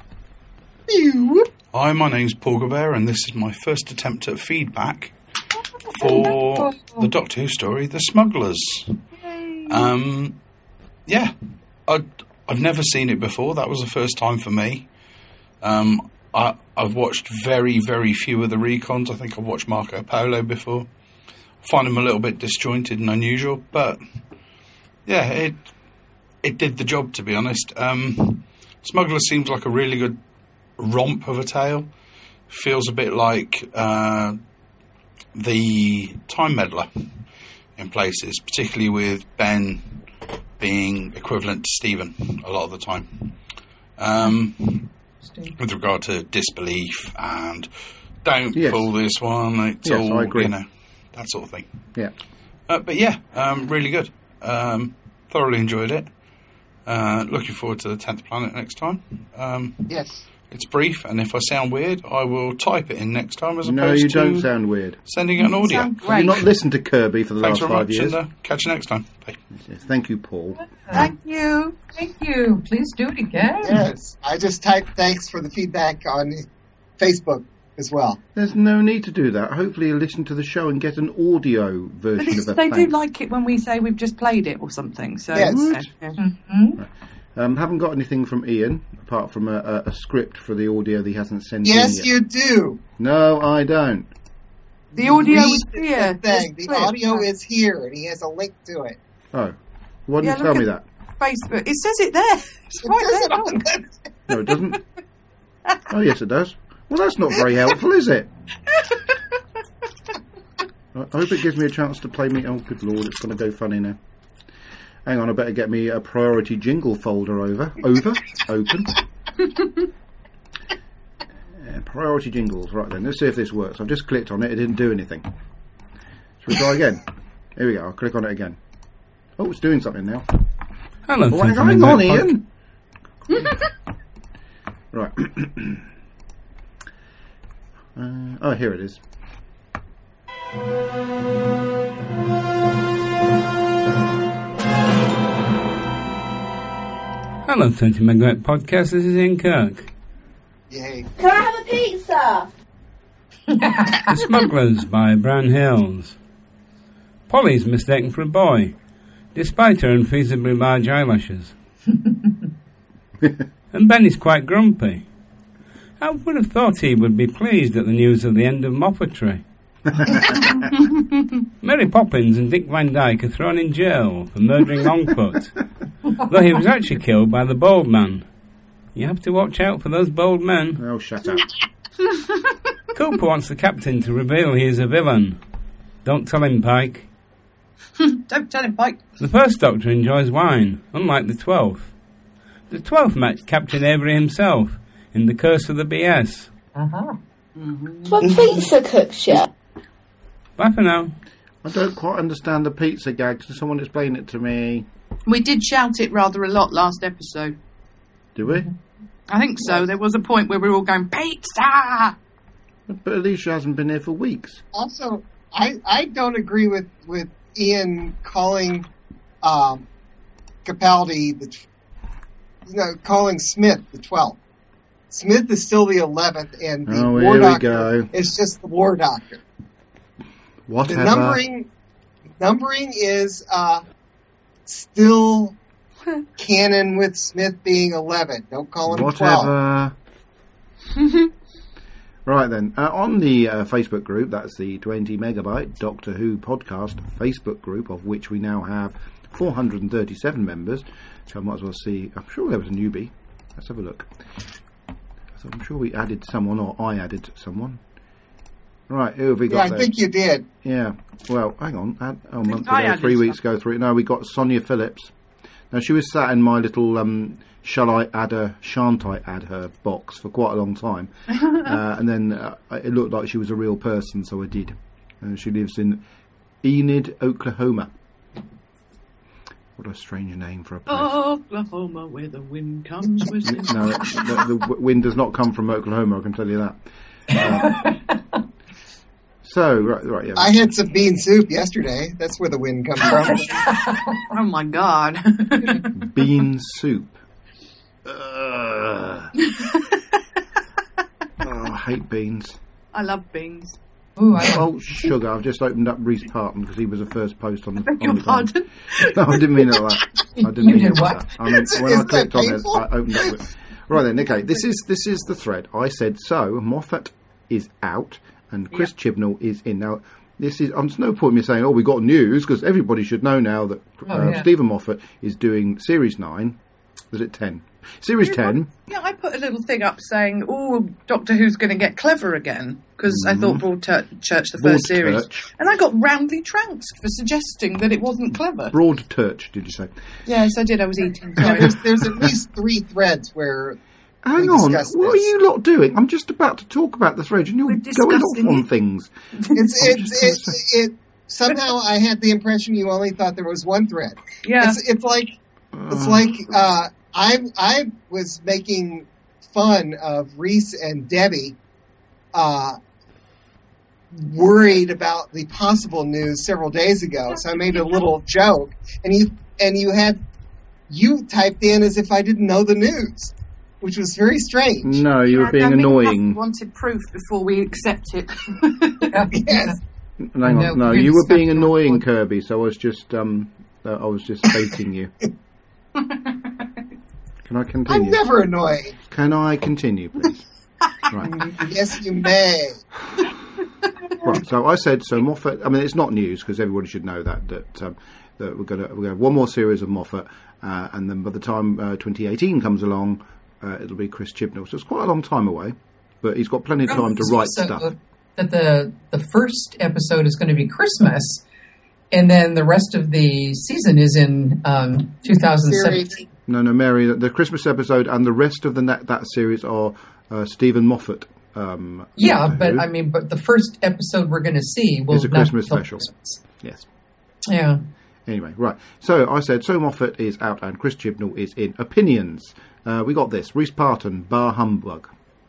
Phew. Hi, my name's Paul Gobert, and this is my first attempt at feedback. for the Doctor Who story, The Smugglers. Um, yeah, I'd, I've never seen it before. That was the first time for me. Um, I, I've watched very, very few of the recons. I think I've watched Marco Polo before. I find them a little bit disjointed and unusual, but yeah, it it did the job, to be honest. Um, Smuggler seems like a really good romp of a tale. Feels a bit like uh, the Time Meddler in places, particularly with Ben being equivalent to Stephen a lot of the time. Um, with regard to disbelief and don't Yes. pull this one, it's Yes, all, I agree. you know, that sort of thing. Yeah. Uh, but yeah, um, really good. Um, thoroughly enjoyed it. Uh, looking forward to the tenth Planet next time. Um, Yes. it's brief, and if I sound weird, I will type it in next time as No, opposed you to don't sound weird. sending it on audio. Sound Have great. you not listened to Kirby for the Thanks last very five much, years? and uh, catch you next time. Bye. Yes, thank you, Paul. Thank you. Thank you. Please do it again. Yes. I just typed thanks for the feedback on Facebook as well. There's no need to do that. Hopefully you'll listen to the show and get an audio But version it's, of a they do thanks. like it when we say we've just played it or something. So Yes. yeah, yeah. Mm-hmm. Um, haven't got anything from Ian, apart from a, a, a script for the audio that he hasn't sent Yes, in yet. you do. No, I don't. The audio Read is the here. thing. This The clip. audio is here, and he has a link to it. Oh. Why didn't Yeah, you tell look me at- that? Facebook. It says it there. It's It right says it there. on the- No, it doesn't. Oh, yes, it does. Well, that's not very helpful, is it? I I hope it gives me a chance to play me... Oh, good lord, it's going to go funny now. Hang on, I better get me a priority jingle folder over. Over? Open. Yeah, priority jingles. Right then, let's see if this works. I've just clicked on it, it didn't do anything. Shall we try again? Here we go, I'll click on it again. Oh, it's doing something now. Hello, Oh, hang gentlemen. on, That pod- Ian. Right. uh, oh, here it is. Hello, twenty Megabyte Podcast. This is Ian Kirk. Yay. Can I have a pizza? The Smugglers by Bran Hills. Polly's mistaken for a boy, despite her unfeasibly large eyelashes. And Ben is quite grumpy. I would have thought he would be pleased at the news of the end of Moppetry. Mary Poppins and Dick Van Dyke are thrown in jail for murdering Longfoot, though he was actually killed by the Bald Man. You have to watch out for those bold men. Oh, shut up. Cooper wants the captain to reveal he is a villain. Don't tell him, Pike. Don't tell him, Pike. The first Doctor enjoys wine, unlike the twelfth. The twelfth met Captain Avery himself in The Curse of the B S. Uh-huh. For pizza cooks yet? Bye for now. I don't quite understand the pizza gag. Can someone explain it to me? We did shout it rather a lot last episode. Do we? I think so. There was a point where we were all going, pizza! But Alicia hasn't been here for weeks. Also, I, I don't agree with, with Ian calling um, Capaldi the tw- no, calling Smith the twelfth. Smith is still the eleventh, and the Oh, War here we Doctor go. is just the War Doctor. Whatever. The numbering numbering is uh, still canon with Smith being eleven. Don't call him twelve. Whatever. Right then, uh, on the uh, Facebook group, that's the twenty megabyte Doctor Who podcast Facebook group, of which we now have four hundred thirty-seven members. So I might as well see. I'm sure there was a newbie. Let's have a look. So I'm sure we added someone, or I added someone. Right, who have we Yeah, got I there? think you did. Yeah. Well, hang on. Add, oh, a month I ago, added three weeks some. ago, three. No, we got Sonia Phillips. Now she was sat in my little um, shall I add her, shan't I add her box for quite a long time, uh, and then uh, it looked like she was a real person, so I did. Uh, she lives in Enid, Oklahoma. What a strange name for a place. Oklahoma, where the wind comes whistling. No, it, the, the w- wind does not come from Oklahoma, I can tell you that. Uh, so, right, right, yeah. I had some bean soup yesterday. That's where the wind comes from. Oh my god. Bean soup. Ugh. Oh, I hate beans. I love beans. Ooh, I Oh, sugar! I've just opened up Reese Parton because he was the first post on the. Beg on your the time. pardon? No, I didn't mean it like that. I didn't You mean did it like what? that. I mean, when I Isn't that clicked on it, painful? I opened up with. Right then, okay. This is this is the thread. I said so. Moffat is out, and Chris Chibnall is in. Now, this is. There's no point in me saying, "Oh, we got news," because everybody should know now that uh, Oh, yeah. Stephen Moffat is doing Series Nine. Was it ten? Series ten. Yeah, I put a little thing up saying, "Oh, Doctor Who's going to get clever again," because I thought Broadchurch the first series, Broadchurch. and I got roundly trounced for suggesting that it wasn't clever. Broadchurch, did you say? Yes, I did. I was eating. Yeah, Sorry. there's, there's at least three threads where Hang we on, discussed what this. are you lot doing? I'm just about to talk about the thread, and you're We're going off discussing on it. things. It's I'm it's just gonna it's it. Somehow I had the impression you only thought there was one thread. Yeah. It's it's like it's Uh, like uh, I I was making fun of Reese and Debbie, uh, worried about the possible news several days ago. So I made a little joke, and you and you had you typed in as if I didn't know the news, which was very strange. No, you were Yeah, being I mean, annoying. we wanted proof before we accept it. Yes. Hang No, on, no, you're you were being discussing annoying, what- Kirby. So I was just, um, uh, I was just baiting you. Can I I'm continue? never annoying. Can I continue, please? Right, Yes, you may. right. So I said so. Moffat. I mean, it's not news because everybody should know that that um, that we're going to we're going to have one more series of Moffat, uh, and then by the time uh, twenty eighteen comes along, uh, it'll be Chris Chibnall. So it's quite a long time away, but he's got plenty of time to write so stuff. That the the first episode is going to be Christmas, and then the rest of the season is in um, two thousand seventeen. No, no, Mary. The, the Christmas episode and the rest of the net, that series are uh, Stephen Moffat. Um, Yeah, Doctor but Who. I mean, but the first episode we're going to see will It's a not Christmas be till special. Christmas. Yes. Yeah. Anyway, right. So I said, so Moffat is out and Chris Chibnall is in. Opinions. Uh, we got this. Reese Parton, bar humbug.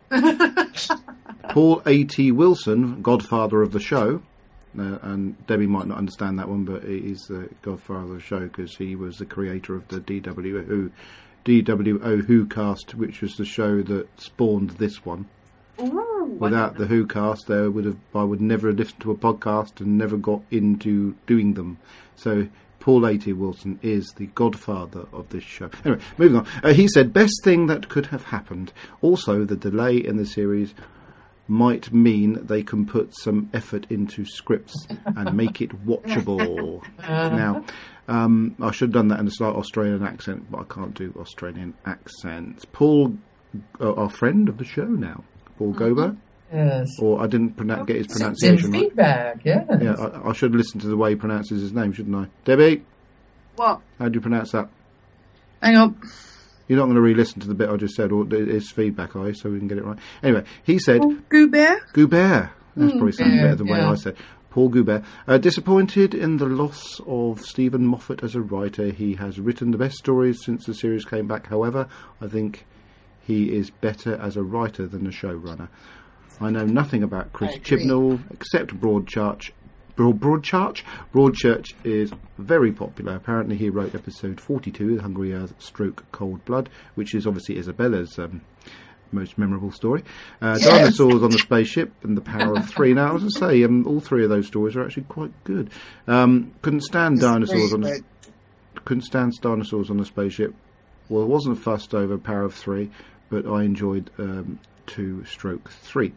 Paul A T Wilson, godfather of the show. Uh, and Debbie might not understand that one, but he's the godfather of the show because he was the creator of the D W O D W O Who cast, which was the show that spawned this one. Ooh, Without the Who cast, there would have I would never have listened to a podcast and never got into doing them. So Paul A T Wilson is the godfather of this show. Anyway, moving on. Uh, he said, best thing that could have happened. Also, the delay in the series might mean they can put some effort into scripts and make it watchable. Now, um, I should have done that in a slight Australian accent, but I can't do Australian accents. Paul, uh, our friend of the show now, Paul Gober, Yes. or I didn't pronounce, get his Send pronunciation right. feedback. Yes. Yeah, I, I should listen to the way he pronounces his name, shouldn't I? Debbie, What? how do you pronounce that? Hang on. You're not going to re-listen to the bit I just said, or it's feedback, are you, so we can get it right? Anyway, he said... Oh, Goubert? Goubert. That's probably sounding yeah, better than the way yeah. I said. Paul Goubert. Uh, disappointed in the loss of Stephen Moffat as a writer. He has written the best stories since the series came back. However, I think he is better as a writer than a showrunner. I know nothing about Chris I agree. Chibnall except Broadchurch. Broad, Broadchurch? Broadchurch is very popular. Apparently he wrote episode forty-two, The Hungry Earth Stroke Cold Blood, which is obviously Isabella's um, most memorable story. Uh, Yes. Dinosaurs on the Spaceship and The Power of Three. Now, as I say, um, all three of those stories are actually quite good. Um, couldn't stand dinosaurs on the, couldn't stand dinosaurs on the spaceship. Well, I wasn't fussed over Power of Three, but I enjoyed um, two stroke three.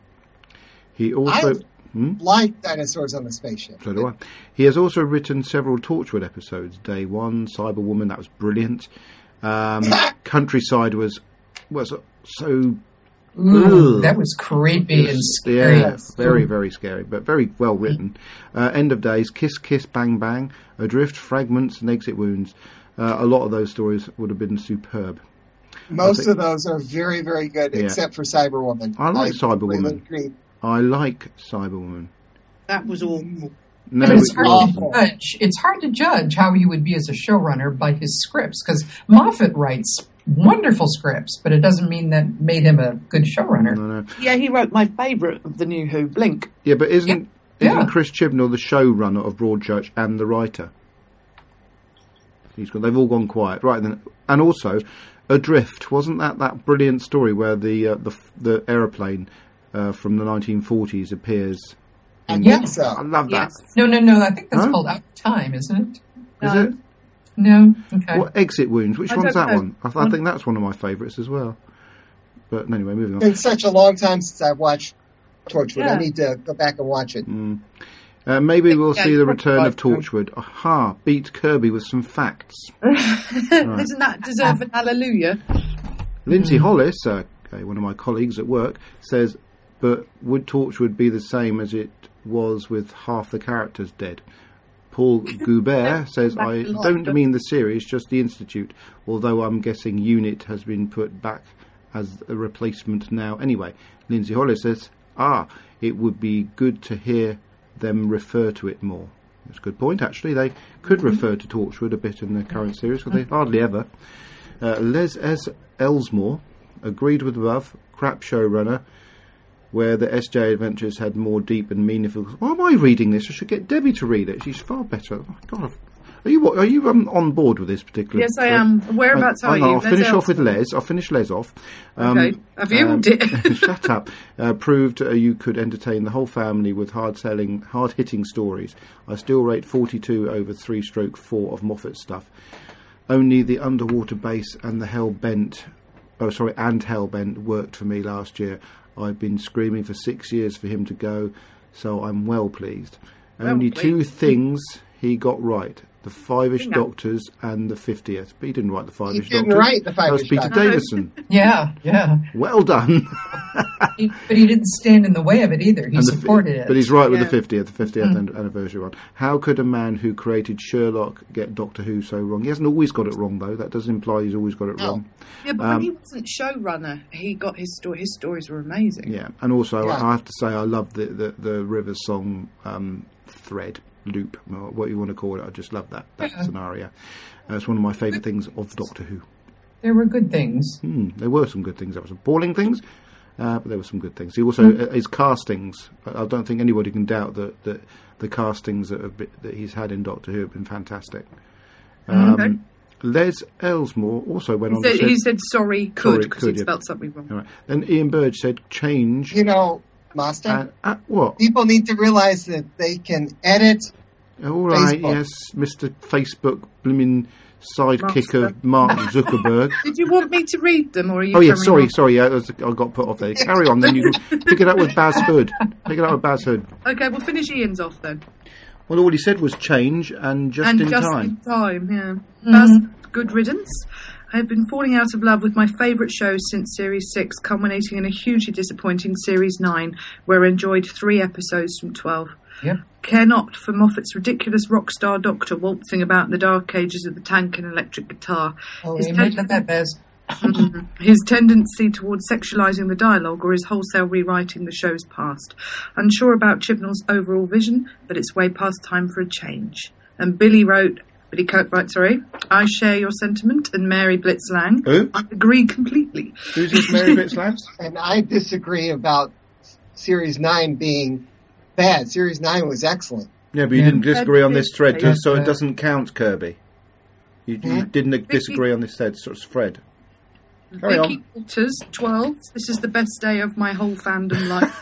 He also... I like dinosaurs on the spaceship. So do I. He has also written several Torchwood episodes. Day One, Cyberwoman, that was brilliant. Um, Countryside was was so Ooh, Ugh. that was creepy and scary. yeah, very very scary, but very well written. Uh, End of Days, Kiss Kiss Bang Bang, Adrift, Fragments, and Exit Wounds. Uh, a lot of those stories would have been superb. Most think- of those are very, very good, Yeah. except for Cyberwoman. I like completely Cyberwoman. agree. I like Cyberwoman. That was all. No, But it's it hard wasn't. to judge. It's hard to judge how he would be as a showrunner by his scripts because Moffat writes wonderful scripts, but it doesn't mean that made him a good showrunner. No, no. Yeah, he wrote my favourite of the New Who, Blink. Yeah, but isn't Yeah. isn't Chris Chibnall the showrunner of Broadchurch and the writer? He's got. They've all gone quiet, right? Then, and also, Adrift, wasn't that that brilliant story where the uh, the the aeroplane uh, from the nineteen forties appears I Mm. think so. I love that. Yes. No, no, no. I think that's Huh? called Out of Time, isn't it? Is No. it? No. Okay. What, Exit Wounds? Which I one's don't that know. one? I, I think that's one of my favourites as well. But anyway, moving It's on. been such a long time since I've watched Torchwood. Yeah. I need to go back and watch it. Mm. Uh, maybe we'll Yeah, see the probably return of right, yeah. Torchwood. Aha! Beat Kirby with some facts. Doesn't that deserve an hallelujah? Lindsay Hollis, uh, okay, one of my colleagues at work, says, but would Torchwood be the same as it was with half the characters dead? Paul Goubert says, Back I to life, don't but- mean the series, just the Institute, although I'm guessing Unit has been put back as a replacement now anyway. Lindsay Hollis says, ah, it would be good to hear them refer to it more. That's a good point, actually. They could refer to Torchwood a bit in the current series, because they hardly ever. Uh, Les S. Elsmore agreed with above, crap showrunner, where the S J Adventures had more deep and meaningful. Why am I reading this? I should get Debbie to read it. She's far better. Oh, God, are you are you um, on board with this particular? Yes, I am. Whereabouts I, are I, you? I'll Les finish off with Elsmore. Les. I'll finish Les off. Um, Okay. Have you? um, Did- shut up. Uh, proved uh, you could entertain the whole family with hard-selling, hard-hitting stories. I still rate forty-two over three stroke four of Moffat's stuff. Only the underwater base and the Hellbent, oh sorry, and Hellbent worked for me last year. I've been screaming for six years for him to go, so I'm well pleased. Well Only two pleased. things he got right. The Five-ish Yeah. Doctors and the fiftieth. But he didn't write the Five-ish He didn't Doctors. write the That was Five-ish Peter Doctors. Davison. Yeah, yeah. Well done. He, but he didn't stand in the way of it either. He And the fi- supported it. But he's right with the Yeah. fiftieth, the fiftieth an- anniversary one. How could a man who created Sherlock get Doctor Who so wrong? He hasn't always got it wrong, though. That doesn't imply he's always got it No. wrong. Yeah, but Um, when he wasn't showrunner, he got his story. His stories were amazing. Yeah, and also Yeah. I have to say I love the the, the River Song um, thread loop, or what you want to call it. I just love that that Yeah. scenario. Uh, it's one of my favourite things of Doctor Who. There were good things. Hmm, there were some good things. There were some appalling things, uh, but there were some good things. He also uh, his castings. I I don't think anybody can doubt that, that the castings that have been, that he's had in Doctor Who have been fantastic. Um, Okay. Les Elsmore also went He on said, to say, he said sorry, could, Sorry, because could, he'd yeah. spelt something wrong. all right. Then Ian Burge said change. You know, Master, And, uh, what? people need to realize that they can edit. All right, Facebook. yes, Mister Facebook blooming sidekick Master. of Mark Zuckerberg. Did you want me to read them, or are you? Oh yeah, carrying sorry, on? sorry, yeah, I, was, I got put off there. Carry on, then you can pick it up with Baz Hood. Pick it up with Baz Hood. Okay, we'll finish Ian's off then. Well, all he said was change and just and in just time. in time, yeah. That's good riddance. I have been falling out of love with my favourite show since Series six, culminating in a hugely disappointing Series nine, where I enjoyed three episodes from twelve. Yep. Care not for Moffat's ridiculous rock star doctor waltzing about in the dark ages of the tank and electric guitar. Oh, His amen ten- to that, Bez. his tendency towards sexualising the dialogue, or his wholesale rewriting the show's past. Unsure about Chibnall's overall vision, but it's way past time for a change. And Billy wrote, Billy Coke, right, sorry, I share your sentiment, and Mary Blitz Lang, Who? I agree completely. Who's this Mary Blitz Lang? And I disagree about Series nine being bad. Series nine was excellent. Yeah, but you Yeah. didn't disagree on this thread, Yes, so it uh, doesn't count, Kirby. You, you Hmm? didn't disagree on this thread, so it's Fred. Carry Vicky on. Walters, twelve. This is the best day of my whole fandom life.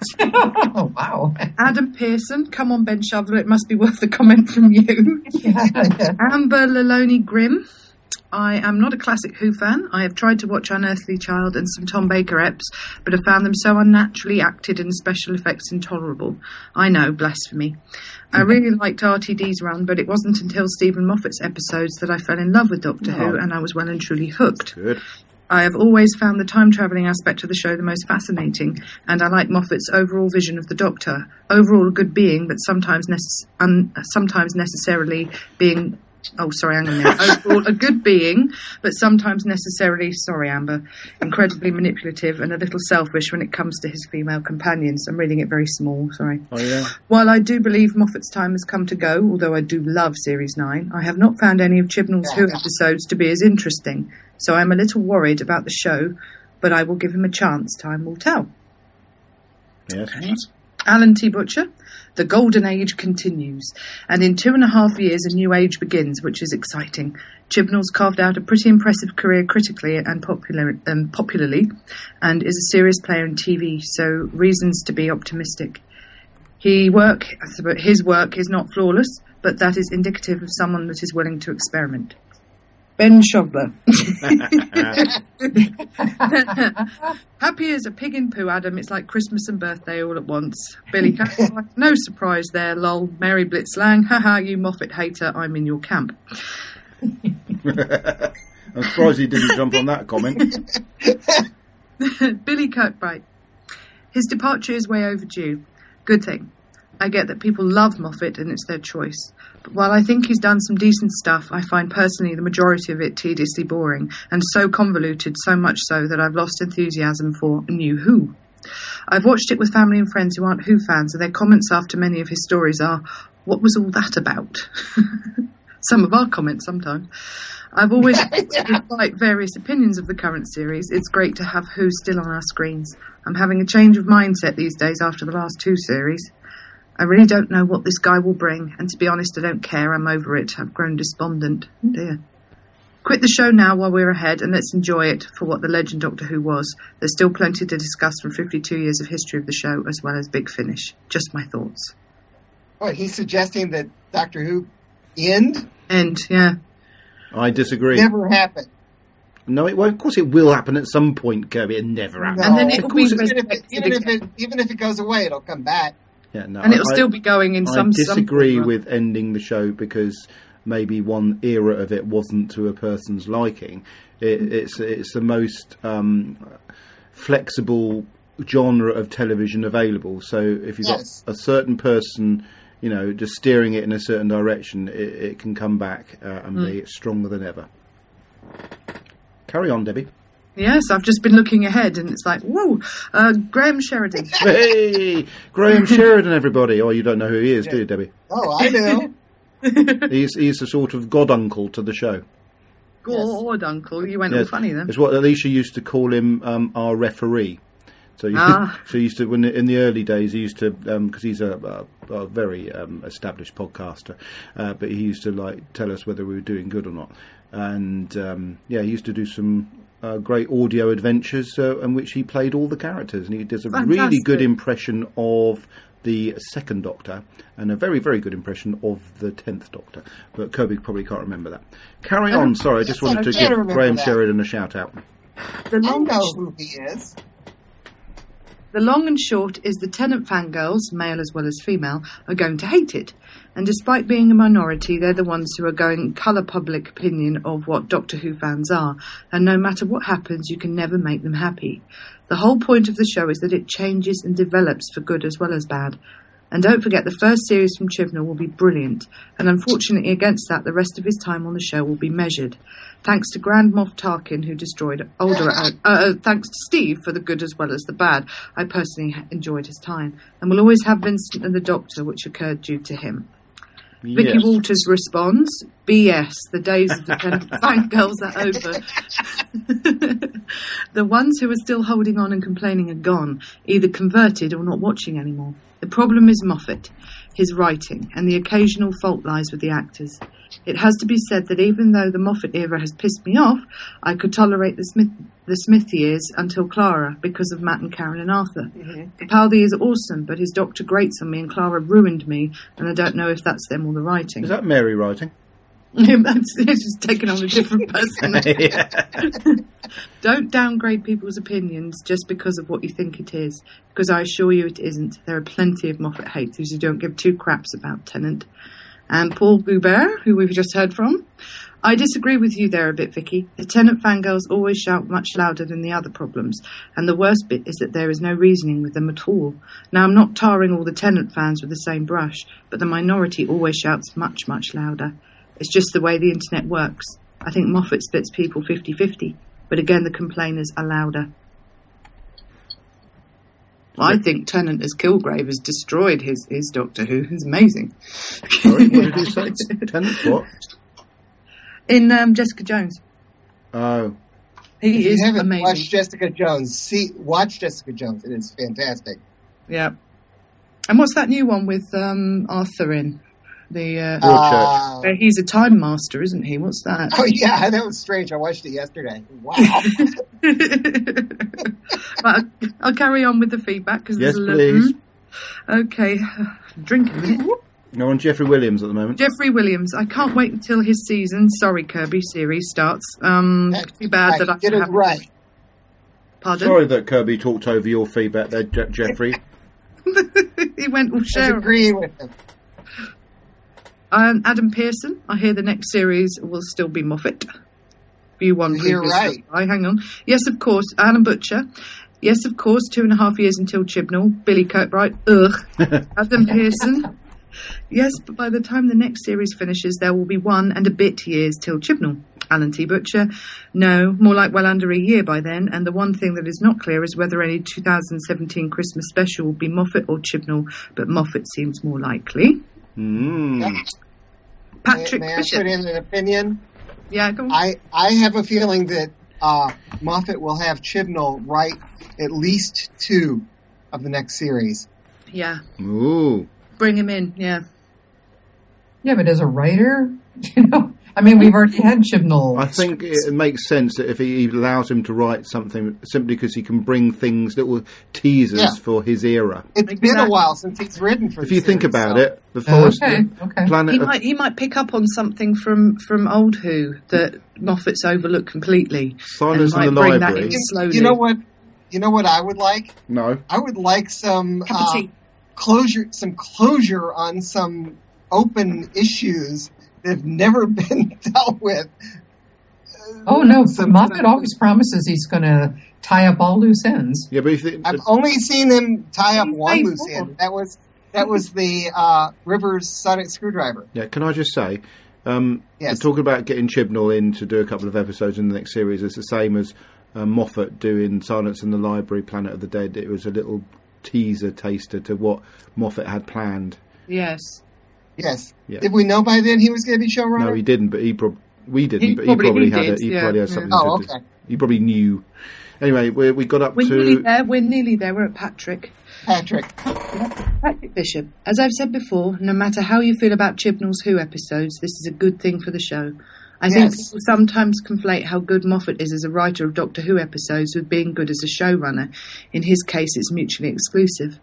Oh, wow. Adam Pearson, come on, Ben Shovel, it must be worth a comment from you. Yeah, yeah. Amber Laloney Grimm. I am not a classic Who fan. I have tried to watch Unearthly Child and some Tom Baker eps, but have found them so unnaturally acted and special effects intolerable. I know, blasphemy. I really liked R T D's run, but it wasn't until Stephen Moffat's episodes that I fell in love with Doctor Who, and I was well and truly hooked. Good. I have always found the time-travelling aspect of the show the most fascinating, and I like Moffat's overall vision of the Doctor. Overall a good being, but sometimes necess- un- sometimes necessarily being... Oh, sorry, hang on a minute. Overall a good being, but sometimes necessarily, sorry, Amber, incredibly manipulative and a little selfish when it comes to his female companions. I'm reading it very small, sorry. Oh, yeah. While I do believe Moffat's time has come to go, although I do love Series nine, I have not found any of Chibnall's Who episodes to be as interesting, so I'm a little worried about the show, but I will give him a chance. Time will tell. Yes. Alan T. Butcher, the golden age continues, and in two and a half years a new age begins, which is exciting. Chibnall's carved out a pretty impressive career critically and popular, um, popularly, and is a serious player in T V, so reasons to be optimistic. He work, his work is not flawless, but that is indicative of someone that is willing to experiment. Ben Shovler. Happy as a pig in poo, Adam. It's like Christmas and birthday all at once. Billy Campbell. No surprise there, lol. Mary Blitzlang. Haha, you Moffat hater. I'm in your camp. I'm surprised he didn't jump on that comment. Billy Kirkbride. His departure is way overdue. Good thing. I get that people love Moffat and it's their choice. But while I think he's done some decent stuff, I find personally the majority of it tediously boring and so convoluted, so much so that I've lost enthusiasm for A New Who. I've watched it with family and friends who aren't Who fans, and their comments after many of his stories are, "What was all that about?" Some of our comments sometimes. I've always, despite various opinions of the current series, it's great to have Who still on our screens. I'm having a change of mindset these days after the last two series. I really don't know what this guy will bring, and to be honest, I don't care. I'm over it. I've grown despondent. Oh dear. Quit the show now while we're ahead, and let's enjoy it for what the legend Doctor Who was. There's still plenty to discuss from fifty-two years of history of the show, as well as Big Finish. Just my thoughts. What, he's suggesting that Doctor Who end? End, yeah. I disagree. Never happened. No, it won't. Of course, it will happen at some point, Kirby. It never happens. No. And then it will be even if it, even if it even if it goes away, it'll come back. Yeah, no, and it'll I, still be going in I some. I disagree some with ending the show because maybe one era of it wasn't to a person's liking. It, it's it's the most um, flexible genre of television available. So if you've Yes. got a certain person, you know, just steering it in a certain direction, it, it can come back uh, and Mm. be stronger than ever. Carry on, Debbie. Yes, I've just been looking ahead, and it's like, whoa, uh, Graham Sheridan. Hey, Graham Sheridan, everybody. Oh, you don't know who he is, do you, Debbie? Oh, I know. He's he's a sort of god uncle to the show. God, Uncle, you went Yes. all funny then. It's what Alicia used to call him, um, our referee. So, you, Ah. so he used to when in the early days he used to because um, he's a, a, a very um, established podcaster, uh, but he used to like tell us whether we were doing good or not. And um, yeah, he used to do some uh, great audio adventures uh, in which he played all the characters, and he does a really Fantastic. good impression of the second Doctor and a very, very good impression of the tenth Doctor. But Kirby probably can't remember that. Carry on. Sorry, I just wanted to I can't give remember Graham that. Sheridan a shout out. The I long, know who he is. the long and short is the Tennant fangirls, male as well as female, are going to hate it. And despite being a minority, they're the ones who are going colour public opinion of what Doctor Who fans are. And no matter what happens, you can never make them happy. The whole point of the show is that it changes and develops for good as well as bad. And don't forget, the first series from Chibnall will be brilliant. And unfortunately against that, the rest of his time on the show will be measured. Thanks to Grand Moff Tarkin, who destroyed older... Uh, uh, thanks to Steve for the good as well as the bad. I personally enjoyed his time. And will always have Vincent and the Doctor, which occurred due to him. Vicky Yes. Walters responds, B S, the days of the Tennant fangirls are over. The ones who are still holding on and complaining are gone, either converted or not watching anymore. The problem is Moffat, his writing, and the occasional fault lies with the actors. It has to be said that even though the Moffat era has pissed me off, I could tolerate the Smith the Smith years until Clara, because of Matt and Karen and Arthur. Mm-hmm. Capaldi is awesome, but his Doctor grates on me, and Clara ruined me, and I don't know if that's them or the writing. Is that Mary writing? That's it's just taken on a different person. Yeah. Don't downgrade people's opinions just because of what you think it is, because I assure you it isn't. There are plenty of Moffat haters who don't give two craps about Tennant. And Paul Goubert, who we've just heard from. I disagree with you there a bit, Vicky. The Tennant fangirls always shout much louder than the other problems, and the worst bit is that there is no reasoning with them at all. Now, I'm not tarring all the Tennant fans with the same brush, but the minority always shouts much, much louder. It's just the way the internet works. I think Moffat splits people fifty-fifty, but again, the complainers are louder. I think Tennant as Kilgrave has destroyed his, his Doctor Who. It's amazing. Sorry, what did you say? Tennant what? In um, Jessica Jones. Oh. He If is you haven't amazing. watched Jessica Jones, see, watch Jessica Jones. It is fantastic. Yeah. And what's that new one with um, Arthur in? The uh, Uh, uh, he's a time master, isn't he? What's that? oh yeah, that was strange. I watched it yesterday. Wow. Right, I'll, I'll carry on with the feedback because Yes, there's a please. mm. Okay, drink a minute. You're on Jeffrey Williams at the moment. Jeffrey Williams. I can't wait until his season, sorry Kirby, series starts. Um, too bad that I Get it haven't- right. Pardon? Sorry that Kirby talked over your feedback there, Je- Jeffrey. He went all I share. agree with him. Um, Adam Pearson. I hear the next series will still be Moffat. View one. You're previous right. reply. Hang on. Yes, of course. Alan Butcher. Yes, of course. Two and a half years until Chibnall. Billy Kirkbride. Ugh. Adam Pearson. Yes, but by the time the next series finishes, there will be one and a bit years till Chibnall. Alan T. Butcher. No, more like well under a year by then. And the one thing that is not clear is whether any two thousand seventeen Christmas special will be Moffat or Chibnall, but Moffat seems more likely. Mm. Patrick may, may I Bishop. put in an opinion? Yeah, go on. I, I have a feeling that uh, Moffat will have Chibnall write at least two of the next series. Yeah, Ooh. bring him in. Yeah. Yeah, but as a writer, you know, I mean, we've already had Chibnall. I think it makes sense that if he allows him to write something simply because he can bring things, little teasers Yeah. for his era. It's Maybe been that- a while since he's written for If the you think series, about so- it, the Forest, okay, okay. Planet He of might he might pick up on something from, from old Who that Moffat's overlooked completely. Silence and in the might bring that Library. in You, slowly. you know what? You know what I would like? No. I would like some Cup of uh, tea. closure, some closure on some open issues that have never been dealt with. Oh no, Some- Moffat always promises he's going to tie up all loose ends. Yeah, but if it, I've only seen him tie up He's one made loose more. end. That was that was the uh, Rivers Sonic Screwdriver. yeah, can I just say, um, Yes. talking about getting Chibnall in to do a couple of episodes in the next series is the same as uh, Moffat doing Silence in the Library, Planet of the Dead. It was a little teaser taster to what Moffat had planned. Yes. Yes. Yeah. Did we know by then he was going to be showrunner? No, he didn't, but he prob- we didn't, He but probably- he probably he had did, it. He yeah, probably had yeah. something Oh, to do. okay. He probably knew. Anyway, we we got up We're nearly to there. We're nearly there. We're at Patrick. Patrick. Patrick Bishop. As I've said before, no matter how you feel about Chibnall's Who episodes, this is a good thing for the show. I think Yes. people sometimes conflate how good Moffat is as a writer of Doctor Who episodes with being good as a showrunner. In his case, it's mutually exclusive.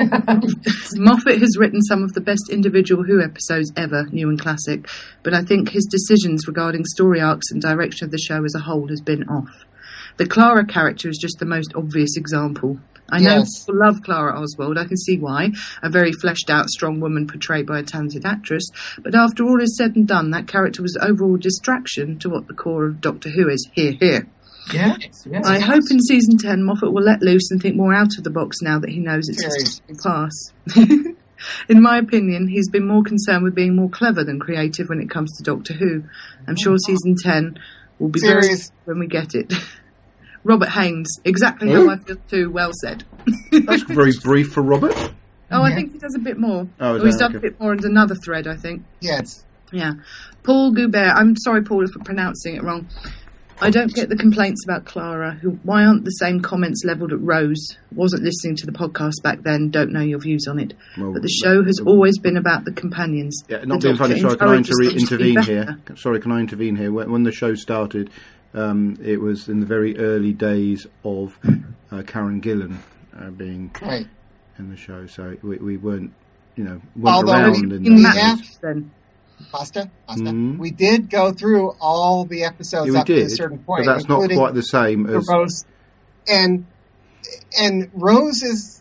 Moffat has written some of the best individual Who episodes ever, new and classic, but I think his decisions regarding story arcs and direction of the show as a whole has been off. The Clara character is just the most obvious example. I know Yes. people love Clara Oswald, I can see why, a very fleshed out, strong woman portrayed by a talented actress, but after all is said and done, that character was overall distraction to what the core of Doctor Who is. Here, here. Yes, yes. I hope in season ten Moffat will let loose and think more out of the box now that he knows it's his Very. class. In my opinion, he's been more concerned with being more clever than creative when it comes to Doctor Who. I'm sure season ten will be very Serious. when we get it. Robert Haynes, exactly Who? how I feel too, well said. that's very brief for Robert. Oh, I Yeah. think he does a bit more. Oh, is he's that done okay? a bit more in another thread, I think. Yes. Yeah. Paul Goubert. I'm sorry, Paul, for pronouncing it wrong. I don't get the complaints about Clara. Who? Why aren't the same comments levelled at Rose? Wasn't listening to the podcast back then. Don't know your views on it. Well, but the show has always been about the companions. Yeah, not The being funny. Doctor Sorry, can I encourages inter- them to be intervene better. here? Sorry, can I intervene here? When, when the show started, um, it was in the very early days of uh, Karen Gillan uh, being Right. in the show, so we, we weren't, you know, weren't Although around. we- in In those that Yeah. days. then. Pasta? Pasta? Mhm. We did go through all the episodes Yeah, we up to did, a certain but point. that's not including quite the same for as. Rose. And, and Rose is...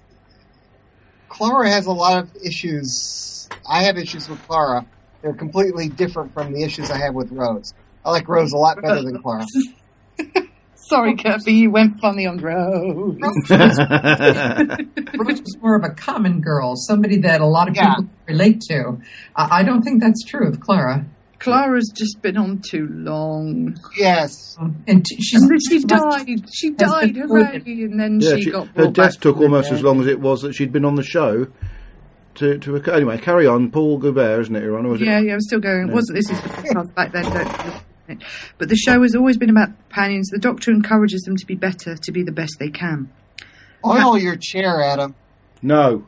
Clara has a lot of issues. I have issues with Clara. They're completely different from the issues I have with Rose. I like Rose a lot better than Clara. Sorry, Kirby, you went funny on Rose. Rose is more of a common girl, somebody that a lot of Yeah. people relate to. I I don't think that's true of Clara. Clara's just been on too long. Yes. And t- she's, And then she she's- died. She has died, been hooray! proven. And then Yeah, she, she, got her brought death back took from the almost dead. as long as it was that she'd been on the show. To to occur. Anyway, carry on. Paul Goubert, isn't it, Your Honour? Was Yeah, it? yeah, I'm still going. It Yeah. wasn't this is the podcast back then? Don't, but the show has always been about companions. The Doctor encourages them to be better, to be the best they can. Oil your chair, Adam. No.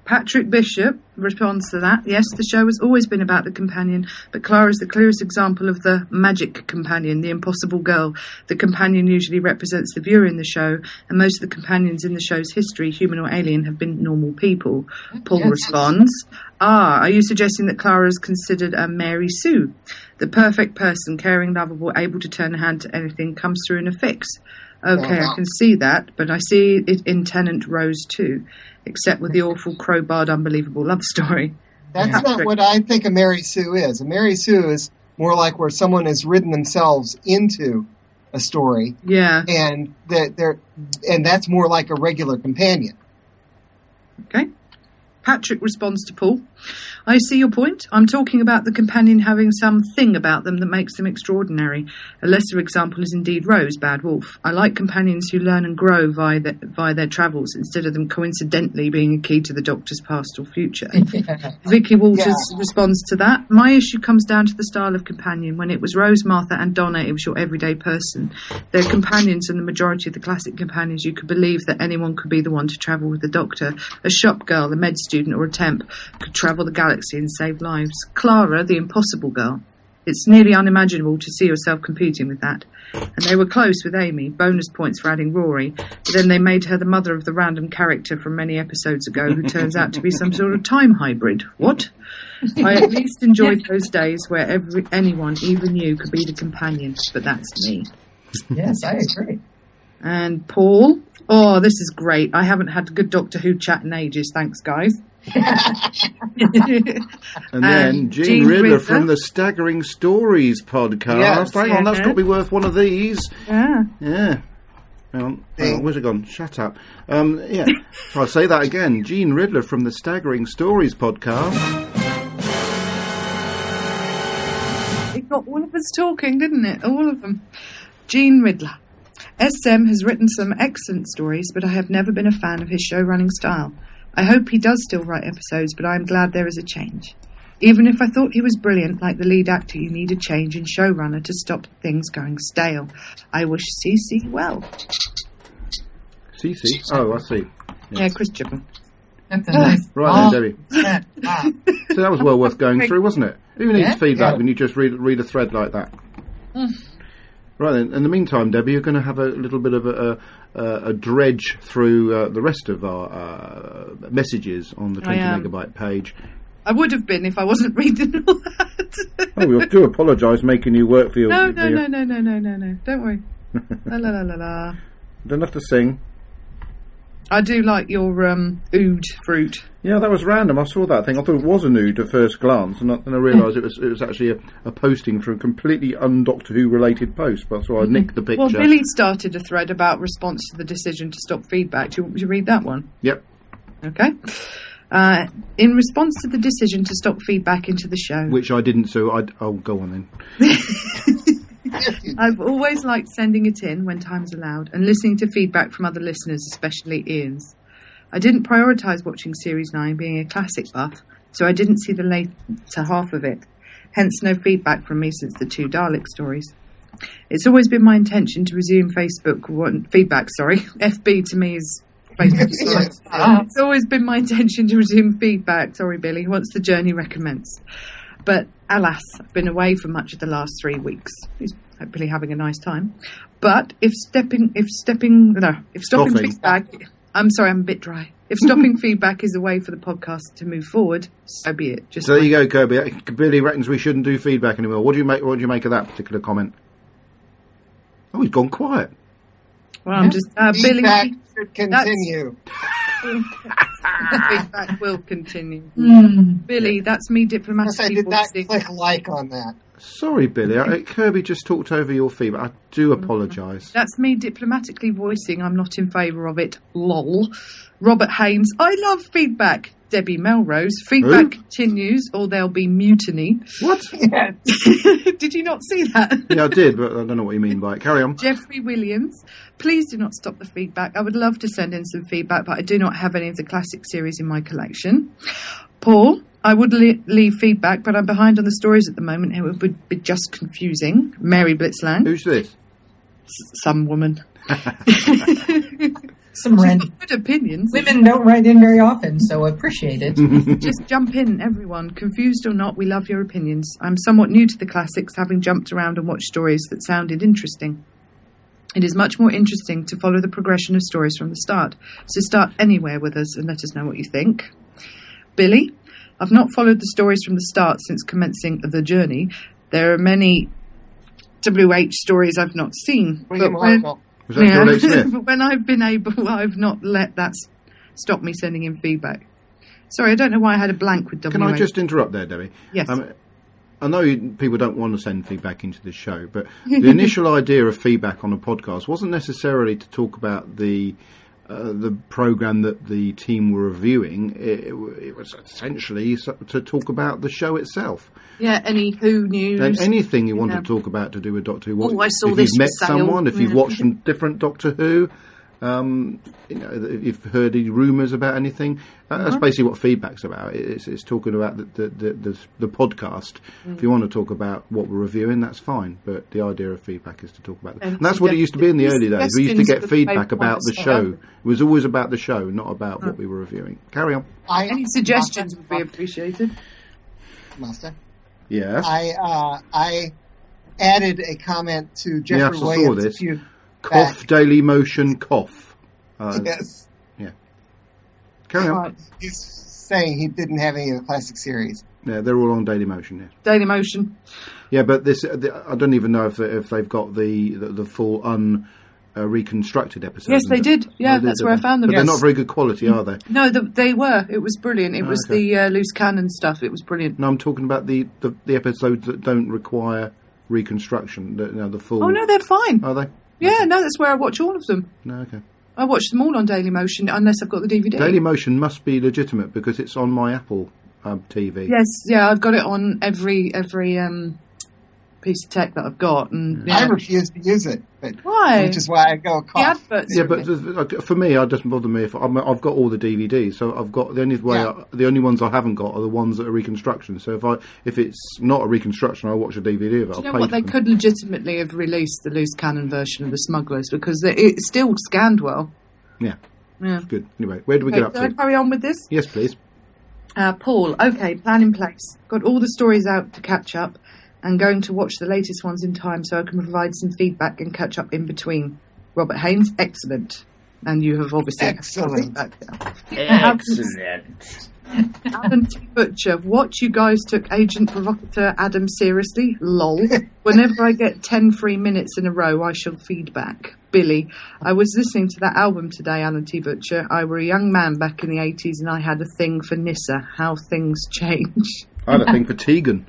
Patrick Bishop responds to that. Yes, the show has always been about the companion, but Clara is the clearest example of the magic companion, the impossible girl. The companion usually represents the viewer in the show, and most of the companions in the show's history, human or alien, have been normal people. Paul Yes. responds, ah, are you suggesting that Clara is considered a Mary Sue? The perfect person, caring, lovable, able to turn a hand to anything, comes through in a fix. Okay, I can see that, but I see it in Tennant Rose too, except with the awful crowbarred unbelievable love story. That's Yeah. not what I think a Mary Sue is. A Mary Sue is more like where someone has ridden themselves into a story, Yeah, and that they're, and that's more like a regular companion. okay. Patrick responds to Paul. I see your point. I'm talking about the companion having something about them that makes them extraordinary. A lesser example is indeed Rose, Bad Wolf. I like companions who learn and grow via, the, via their travels instead of them coincidentally being a key to the Doctor's past or future. Yeah. Vicky Walters Yeah. responds to that. My issue comes down to the style of companion. When it was Rose, Martha and Donna, it was your everyday person. They're companions, and the majority of the classic companions, you could believe that anyone could be the one to travel with the Doctor. A shop girl, a med student or a temp could travel the galaxy and save lives. Clara, the impossible girl. It's nearly unimaginable to see yourself competing with that. And they were close with Amy, bonus points for adding Rory, but then they made her the mother of the random character from many episodes ago who turns out to be some sort of time hybrid. What? I at least enjoyed those days where every, anyone, even you, could be the companion, but that's me. Yes, I agree. And Paul, oh, this is great. I haven't had a good Doctor Who chat in ages, thanks guys. And then Um, Gene, Gene Riddler, Riddler. from the Staggering Stories podcast. Yes. Hang on, that's Yeah. got to be worth one of these. Yeah. Yeah. Hang on, hang on, where's it gone? Shut up. Um, yeah, so I'll say that again. Gene Riddler from the Staggering Stories podcast. It got all of us talking, didn't it? All of them. Gene Riddler. S M has written some excellent stories, but I have never been a fan of his show-running style. I hope he does still write episodes, but I am glad there is a change. Even if I thought he was brilliant, like the lead actor, you need a change in showrunner to stop things going stale. I wish Cece well. Cece? Oh, I see. Yeah, Chris Chibnall. That's a nice. Right then, Debbie. Yeah. Wow. So that was well worth going through, wasn't it? Who needs Yeah. feedback Yeah. when you just read read a thread like that? Right then. In the meantime, Debbie, you're going to have a little bit of a, a, a dredge through uh, the rest of our uh, messages on the I twenty am. megabyte page. I would have been if I wasn't reading all that. Oh, we do apologise making you work for your... No, for no, your- no, no, no, no, no, no. Don't worry. La la la la la. Don't have to sing. I do like your um, oud fruit. Yeah, that was random. I saw that thing. I thought it was a nude at first glance, and then I realised it was it was actually a, a posting from a completely un-Doctor Who related post. But so I nicked the picture. Well, Billy started a thread about response to the decision to stop feedback. Do you want me to read that one? Yep. Okay. Uh, in response to the decision to stop feedback into the show, Which I didn't. So I oh go on then. I've always liked sending it in when time's allowed and listening to feedback from other listeners, especially Ian's. I didn't prioritise watching Series nine, being a classic buff, so I didn't see the later half of it. Hence no feedback from me since the two Dalek stories. It's always been my intention to resume Facebook what, feedback, sorry. F B to me is Facebook. Yes. It's always been my intention to resume feedback, sorry Billy, once the journey recommenced. But alas, I've been away for much of the last three weeks. He's hopefully having a nice time. But if stepping, if stepping, no, if stopping Stopping. feedback, I'm sorry, I'm a bit dry. If stopping feedback is a way for the podcast to move forward, so be it. Just So there you go, Kirby. Billy reckons we shouldn't do feedback anymore. What do you make? What do you make of that particular comment? Oh, he's gone quiet. Well, I'm just uh, Billy. Feedback should continue. Feedback will continue. Mm. Billy, that's me Yes, I diplomatically did not voicing. click like on that. Sorry, Billy. I, Kirby just talked over your feedback. I do apologise. That's me diplomatically voicing I'm not in favour of it. Lol. Robert Haynes, I love feedback. Debbie Melrose, feedback Who? continues or there'll be mutiny. What? Yeah. Did you not see that? Yeah, I did, but I don't know what you mean by it. Carry on. Jeffrey Williams, please do not stop the feedback. I would love to send in some feedback, but I do not have any of the classic series in my collection. Paul, I would le- leave feedback, but I'm behind on the stories at the moment. It would be just confusing. Mary Blitzlang, Who's this? S- some woman. Some random Good opinions. women don't write in very often, so appreciate it. Just jump in, everyone. Confused or not, we love your opinions. I'm somewhat new to the classics, having jumped around and watched stories that sounded interesting. It is much more interesting to follow the progression of stories from the start. So start anywhere with us and let us know what you think. Billy, I've not followed the stories from the start since commencing the journey. There are many W H stories I've not seen. William but when, Was that George H. Smith? but when I've been able, I've not let that s- stop me sending in feedback. Sorry, I don't know why I had a blank with W H. Can I just interrupt there, Debbie? Yes. Um, I know you- people don't want to send feedback into this show, but the initial idea of feedback on a podcast wasn't necessarily to talk about the uh, the program that the team were reviewing. It, it, it was essentially so- to talk about the show itself. Yeah, any Who news. And anything you want Yeah. to talk about to do with Doctor Who. Oh, I saw if this you've met for sale. someone, if you've Yeah. watched some different Doctor Who, um, you know, if you've heard any rumours about anything, uh, that's Uh-huh. basically what feedback's about. It's, it's talking about the the, the, the, the podcast. Mm. If you want to talk about what we're reviewing, that's fine. But the idea of feedback is to talk about it. And And that's what it used to be in the early days. We used to suggestions get for feedback favourite about the ones. show. It was always about the show, not about Uh. what we were reviewing. Carry on. I, Any suggestions would be appreciated. Master. Yeah. I uh, I added a comment to Jeffrey Yes, I saw Williams. this. a few Cough, back. Daily Motion, cough. Uh, Yes, Carry on. Right. he's saying he didn't have any of the classic series. Yeah, they're all on Daily Motion, yeah. Daily Motion. Yeah, but this, uh, the, I don't even know if they, if they've got the the, the full un uh, reconstructed episodes. Yes, they did. Yeah, Oh, they that's did, where I did they? found them. But they're Yes. not very good quality, are they? No, the, they were. It was brilliant. It Oh, was okay. the uh, loose cannon stuff. It was brilliant. No, I'm talking about the, the, the episodes that don't require reconstruction. The, you know, the full. Oh no, they're fine. Are they? Yeah, no, that's where I watch all of them. No, okay. I watch them all on Daily Motion, unless I've got the D V D. Daily Motion must be legitimate because it's on my Apple um, T V. Yes, yeah, I've got it on every every um, piece of tech that I've got, and yeah. I refuse to use it, but Why? which is why I go the cough. adverts. Yeah, are but in it. th- for me, it doesn't bother me if I'm, I've got all the D V Ds. So I've got the only way, Yeah. I, the only ones I haven't got are the ones that are reconstruction. So if I, if it's not a reconstruction, I'll watch a D V D of it. Do I'll you know pay what? for They them. could legitimately have released the loose cannon version of the Smugglers because they, it still scanned well. Yeah, Yeah. good. Anyway, where do we Okay, get up can I to? carry on with this? Yes, please. Uh, Paul, okay, plan in place. Got all the stories out to catch up and going to watch the latest ones in time so I can provide some feedback and catch up in between. Robert Haynes, excellent. And you have obviously Excellent. feedback now. Excellent. Alan T. Butcher, what, you guys took Agent Provocateur Adam seriously? Lol. Whenever I get ten free minutes in a row, I shall feedback. Billy, I was listening to that album today, Alan T. Butcher. I were a young man back in the eighties and I had a thing for Nissa. How things change. I had a thing for Tegan.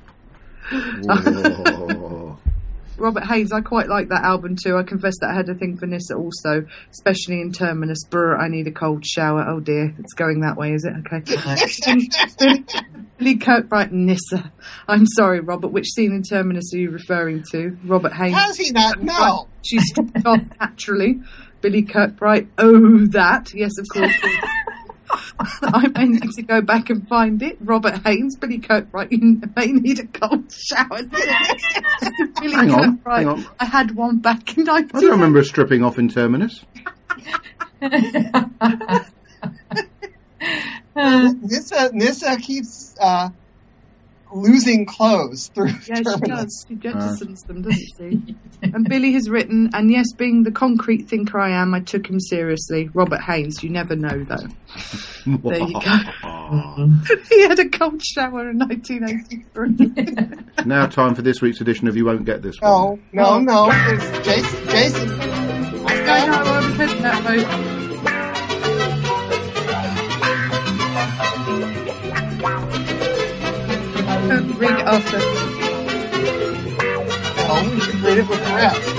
Whoa. Robert Hayes, I quite like that album too. I confess that I had a thing for Nissa also, especially in Terminus. Brr, I need a cold shower. Oh dear, it's going that way, is it? Okay. Billy Kirkbright, Nissa. I'm sorry, Robert. Which scene in Terminus are you referring to? Robert Hayes. How does he not know? She's stripped off naturally. Billy Kirkbright, oh, that. Yes, of course. I may need to go back and find it. Robert Haynes, Billy Kirkbright, you may need a cold shower. Billy Hang on, Kirkbright, hang on. I had one back in nineteen. I don't remember stripping off in Terminus. Nissa, Nissa keeps uh, losing clothes through Yeah, she Terminus. does. She jettisons them, doesn't she? And Billy has written, and yes, being the concrete thinker I am, I took him seriously. Robert Haynes, you never know, though. There you go. He had a cold shower in nineteen eighty-three. Now, time for this week's edition of You Won't Get This One. No, no, no. It's Jason. Jason. I know, I was heading that way. Read it after. No, we should read it with the rest.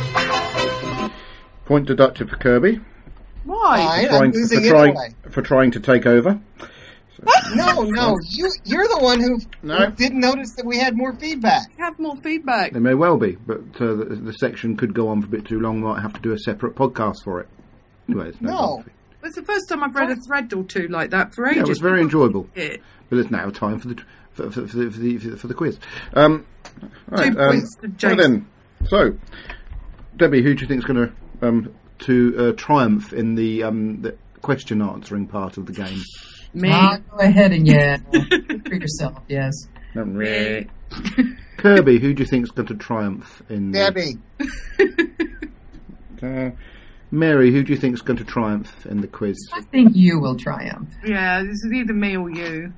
Point deducted for Kirby. Why? Fine, I'm Trying, for, losing it trying, anyway. for trying to take over. No, no, you, you're the one who, No. who didn't notice that we had more feedback. Have more feedback. There may well be, but uh, the, the section could go on for a bit too long. We might have to do a separate podcast for it. Anyway, it's no. No. big It's the first time I've read a thread or two like that for ages. Yeah, it was very enjoyable. Yeah. But it's now time for the for, for, for, the, for, the, for the quiz. Um, right, Two um, points to well Jason. then, so Debbie, who do you think is going to um, to uh, triumph in the, um, the question answering part of the game? Me. Ah, go ahead and yeah, for yourself. Yes. Me. Kirby, who do you think is going to triumph in? Debbie. The, uh, Mary, who do you think is going to triumph in the quiz? I think you will triumph. Yeah, this is either me or you.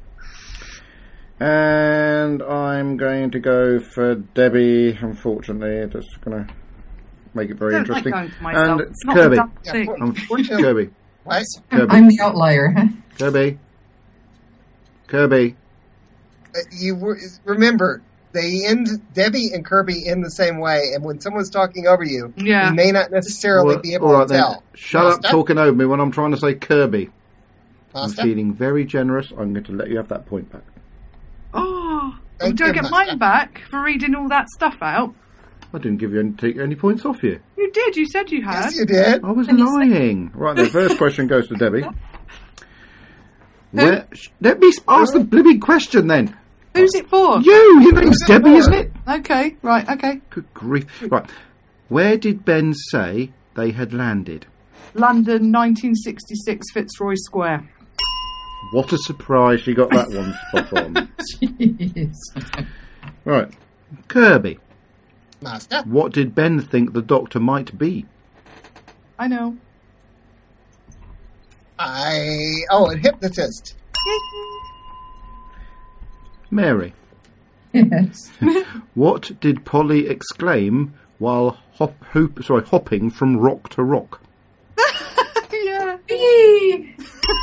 And I'm going to go for Debbie. Unfortunately, that's going to make it very I don't interesting. like going for myself. And It's not Kirby. a dumb Yeah, thing. for- Um, Fortunately- Kirby. What? Kirby. I'm the outlier. Kirby. Kirby. Uh, You were, remember, they end Debbie and Kirby in the same way, and when someone's talking over you, Yeah. you may not necessarily Well, be able all right to then. tell. Shut up Pasta? talking over me when I'm trying to say Kirby. I'm Pasta? feeling very generous. I'm going to let you have that point back. Oh, Thank do I you, get Master. mine back for reading all that stuff out? I didn't give you any, take any points off you. You did. You said you had. Yes, you did. I was lying. Right, the first question goes to Debbie. Where, sh- let me ask the blooming question then. Who's it for? You, your name's Who's it Debbie, for? isn't it? Okay, right, okay. Good grief. Right, where did Ben say they had landed? London, nineteen sixty-six, Fitzroy Square. What a surprise she got that one spot on. Jeez. Right, Kirby, Master. what did Ben think the doctor might be? I know. I. Oh, a hypnotist. Mary, Yes. what did Polly exclaim while hop, hoop, sorry, hopping from rock to rock? Yeah. Yee.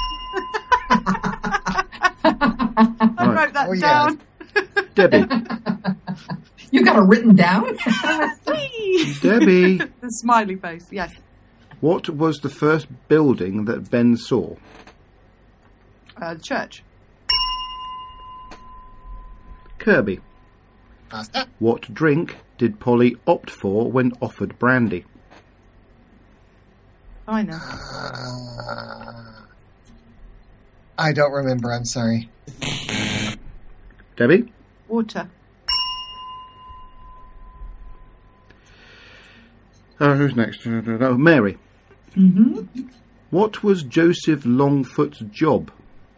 I wrote that Oh, yeah. down. Debbie, You got it written down? Debbie, The smiley face, yes. what was the first building that Ben saw? Uh, the church. Kirby, Master. what drink did Polly opt for when offered brandy? I know. Uh, I don't remember. I'm sorry. Debbie, Water. uh, who's next? Uh, no, Mary, Mm-hmm. what was Joseph Longfoot's job?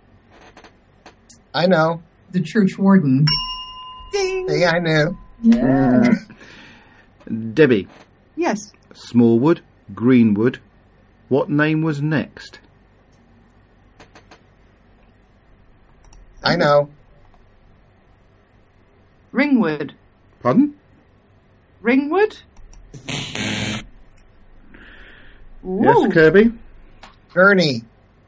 I know. The church warden. Ding. See, I knew. Yeah. Debbie, Yes. Smallwood, Greenwood, what name was next? I know. Ringwood. Pardon? Ringwood? Ooh. Yes, Kirby? Gurney.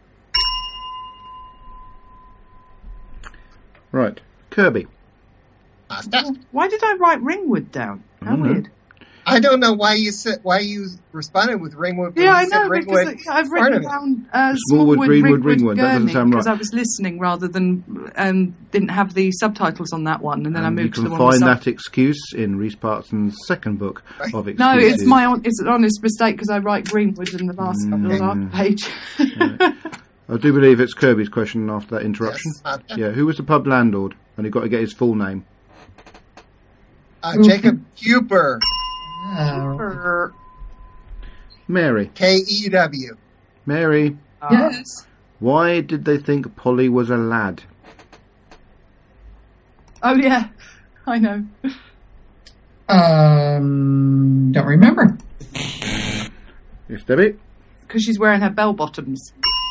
Right, Kirby. Master. Why did I write Ringwood down? How I don't know. weird. I don't know why you said why you responded with Ringwood. when Yeah, you I said know, Ringwood because I've part written of it. down uh, Smallwood, Smallwood, Greenwood, Ringwood, Ringwood. That doesn't Gurney, sound because right. I was listening rather than um, didn't have the subtitles on that one, and then I And you moved to can the one with find sub- that excuse in Rhys Parsons' second book of excuses. No, it's my hon- it's an honest mistake because I write Greenwood in the last, Mm. the last page. I do believe it's Kirby's question after that interruption. Yes, Master. Yeah, who was the pub landlord? And he got to get his full name. Uh, Jacob Huber. Oh, Er, Mary. K E W. Mary, uh, yes. why did they think Polly was a lad? Oh yeah, I know. Um, don't remember. Yes, Debbie? Because she's wearing her bell bottoms.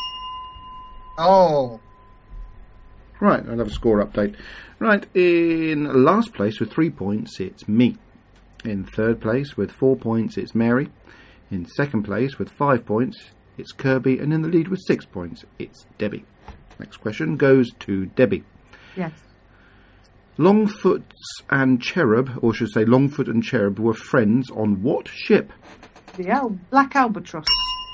Oh, Right, I'll have a score update. Right, in last place with three points, it's me. In third place with four points, it's Mary. In second place with five points, it's Kirby. And in the lead with six points, it's Debbie. Next question goes to Debbie. Yes. Longfoot and Cherub, or should I say Longfoot and Cherub, were friends on what ship? The Al- Black Albatross.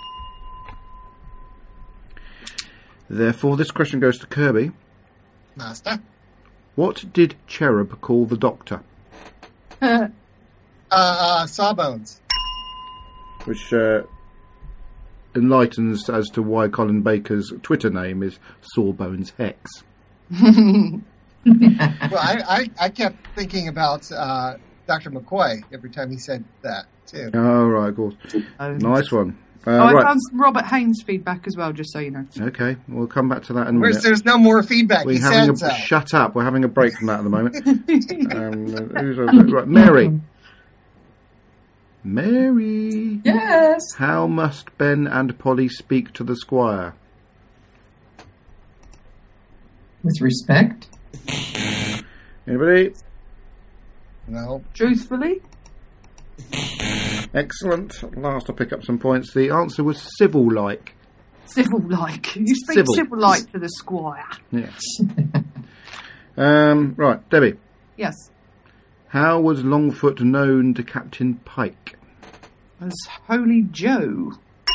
Therefore, this question goes to Kirby. Master. What did Cherub call the Doctor? Uh, uh, Sawbones. Which uh, enlightens as to why Colin Baker's Twitter name is Sawbones Hex. Well, I, I, I kept thinking about uh, Doctor McCoy every time he said that, too. Oh, right, of course. Oh, Nice one. Uh, oh, I right. found some Robert Haynes feedback as well, just so you know. Okay, we'll come back to that in a Where's, minute. there's no more feedback. We're he having said a, so. Shut up. We're having a break from that at the moment. um, who's over- right, Mary. Mary. Yes. How must Ben and Polly speak to the squire? With respect. Anybody? No. Truthfully? Excellent. At last I'll pick up some points. The answer was civil-like. Civil-like. You speak Civil. civil-like to the squire. Yes. um, right, Debbie. Yes. How was Longfoot known to Captain Pike? As Holy Joe.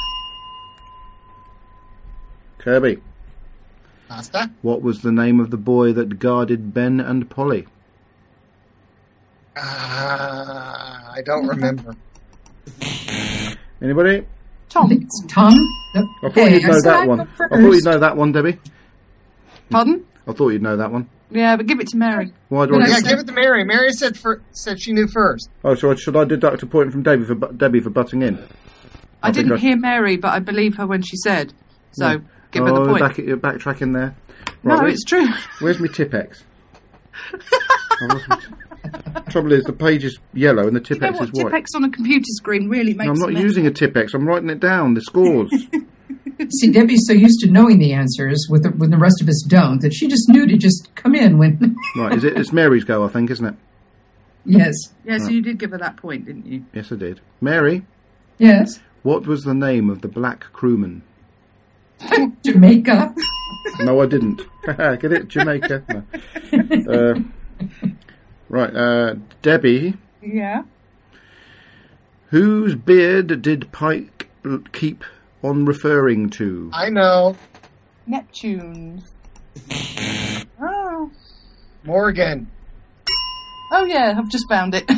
Kirby. Master? What was the name of the boy that guarded Ben and Polly? Uh, I don't remember. Anybody? I Tom. think it's Tom. No. I thought Hey, you'd know said that I'd one. go I thought you'd first. know that one, Debbie. Pardon? I thought you'd know that one. Yeah, but give it to Mary. Why do I But Yeah, get... give it to Mary. Mary said for, said she knew first. Oh, so should I deduct a point from Debbie for, bu- Debbie for butting in? I, I think didn't I- hear Mary, but I believe her when she said. So, Yeah. give oh, her the point. Back, you're backtracking there. no, where's- it's true. Where's my Tipex? Trouble is, the page is yellow and the You know Tipex what? is white. Tipex on a computer screen really makes No, I'm a not mess. using a Tipex. I'm writing it down. The scores. See, Debbie's so used to knowing the answers, with the, when the rest of us don't, that she just knew to just come in when. Right, is it? It's Mary's go, I think, isn't it? Yes. Yeah, so you did give her that point, didn't you? Yes, I did. Mary, Yes. what was the name of the black crewman? Jamaica. No, I didn't. Get it? Jamaica. No. Uh, right, uh, Debbie, Yeah. whose beard did Pike l- keep on referring to? I know. Neptune's. Oh. Morgan. Oh, yeah, I've just found it.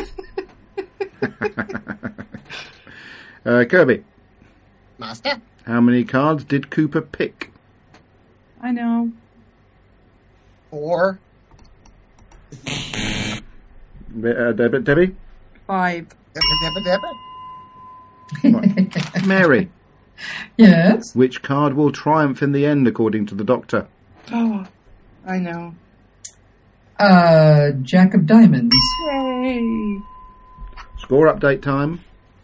uh, Kirby, Master? how many cards did Cooper pick? I know. Four. Uh, Deb- Debbie? Five. Debba debba debba. Right. Mary, Yes. which card will triumph in the end, according to the Doctor? Oh, I know. Uh, Jack of Diamonds. Yay. Score update time.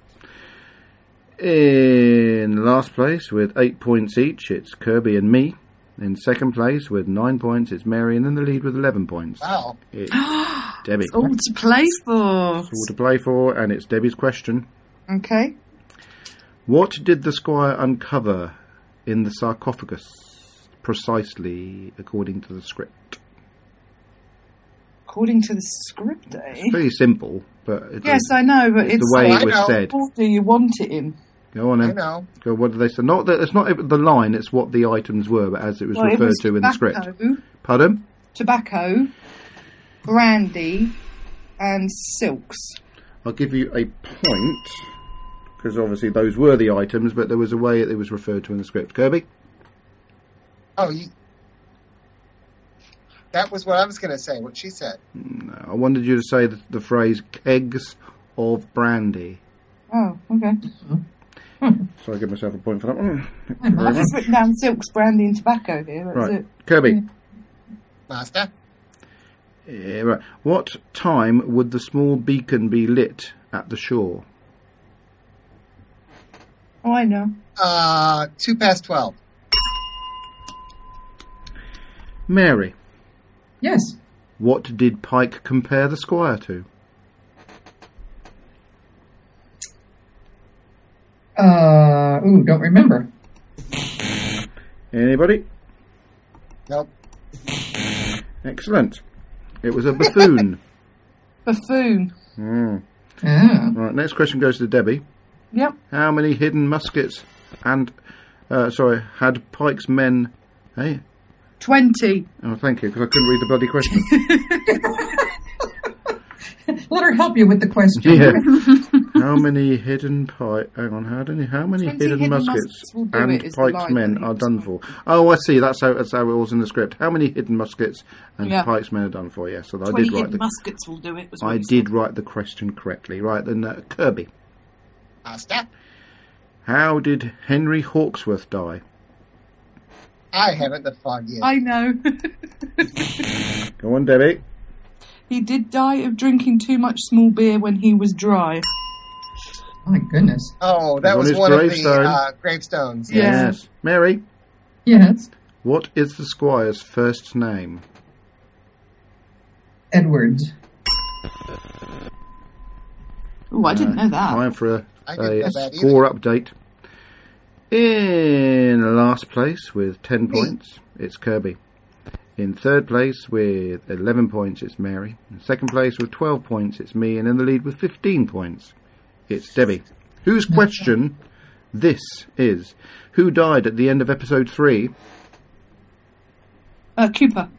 In last place with eight points each, it's Kirby and me. In second place with nine points, it's Mary, and in the lead with eleven points. Wow. It's Debbie. It's all to play for. It's all to play for, and it's Debbie's question. Okay. What did the squire uncover in the sarcophagus, precisely according to the script? According to the script, eh? It's pretty simple, but it's Yes, I know, but it's it's the way Oh, it I was know. said. what do you want it in? Go on I then. know. Go. What did they say? Not that it's not the line; it's what the items were, but as it was Well, it referred was to in the script. tobacco, Pardon? Tobacco, brandy, and silks. I'll give you a point because obviously those were the items, but there was a way it was referred to in the script. Kirby. Oh, you. That was what I was going to say, what she said. No, I wanted you to say the, the phrase "kegs of brandy." Oh, okay. So I give myself a point for that one. I've just written down silks, brandy, and tobacco here. That's Right, it. Kirby. Master? Yeah, right. What time would the small beacon be lit at the shore? Oh, I know. Uh, two past twelve. Mary. Yes. What did Pike compare the squire to? Uh, ooh, don't remember. Anybody? Nope. Excellent. It was a buffoon. Buffoon. Mm. Ah. Right, next question goes to Debbie. Yep. How many hidden muskets and, uh, sorry, had Pike's men... Hey? Twenty. Oh, thank you, because I couldn't read the bloody question. Let her help you with the question. Yeah. How How many hidden pike? Hang on, how many? How many twenty hidden, hidden muskets, muskets will do and it is the pikes line men that he are was done for? Oh, I see. That's how that's how it was in the script. How many hidden muskets and Yeah. pikes men are done for? Yes, so I twenty did write hidden the. muskets will do it. Was what I he did said. write the question correctly. Right then, uh, Kirby. Master. How did Henry Hawksworth die? I haven't the fog yet. I know. Go on, Debbie. He did die of drinking too much small beer when he was dry. My goodness. Oh, that on was his one gravestone. of the uh, gravestones. Yeah. Yes, Mary. Yes. What is the squire's first name? Edwards. Oh, I didn't know that. Time for a, I didn't a know that score update. In last place with ten Me. points, it's Kirby. In third place with eleven points, it's Mary. In second place with twelve points, it's me. And in the lead with fifteen points, it's Debbie. Whose question this is? Who died at the end of episode three? Uh, Cooper.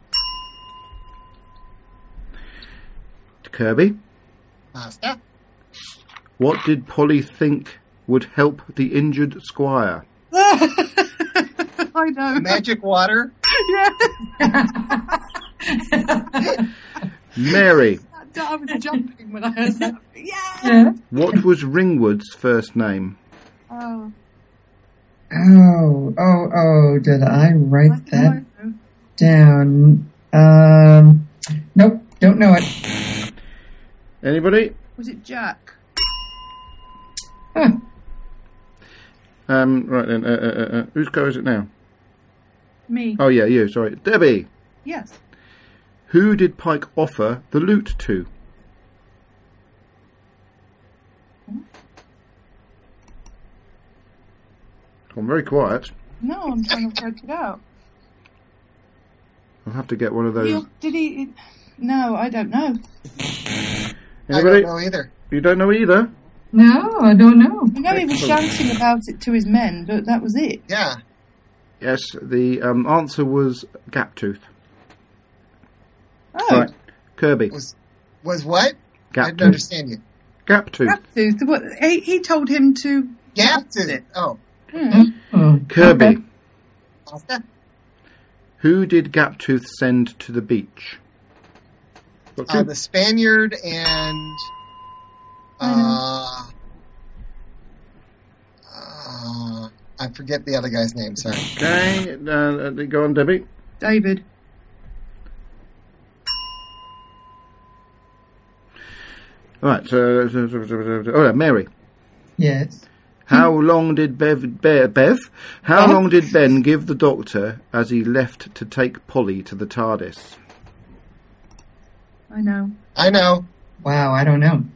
Kirby. Master. What did Polly think would help the injured squire? I know. Magic water. Mary. I was jumping when I heard that. Yeah. Yeah. What was Ringwood's first name? Oh, Oh, oh, oh, did I I write think that I know. down? Um, nope, don't know it. Anybody? Was it Jack? Huh. Um, right then. Uh, uh, uh, whose go is it now? Me. Oh yeah, you. Sorry, Debbie. Yes. Who did Pike offer the loot to? I'm very quiet. No, I'm trying to work it out. I'll have to get one of those. He, did he? No, I don't know. I Anybody? don't know either. You don't know either? No, I don't know. I know he was shouting about it to his men, but that was it. Yeah. Yes, the um, answer was Gaptooth. Oh, Right, Kirby. Was was what? I Gaptooth. didn't understand you. Gaptooth. Gaptooth. What, he, he told him to. Gap to Oh. Hmm. Oh, Kirby. okay. Master. Who did Gaptooth send to the beach? Got Uh, two. the Spaniard and uh, uh, I forget the other guy's name. Sorry. Okay, uh, go on, Debbie. David. All right, so, so, so, so, so oh, yeah, Mary. Yes. How long did Bev, Be- Bev? How Bev? long did Ben give the Doctor as he left to take Polly to the TARDIS? I know. I know. Wow, I don't know.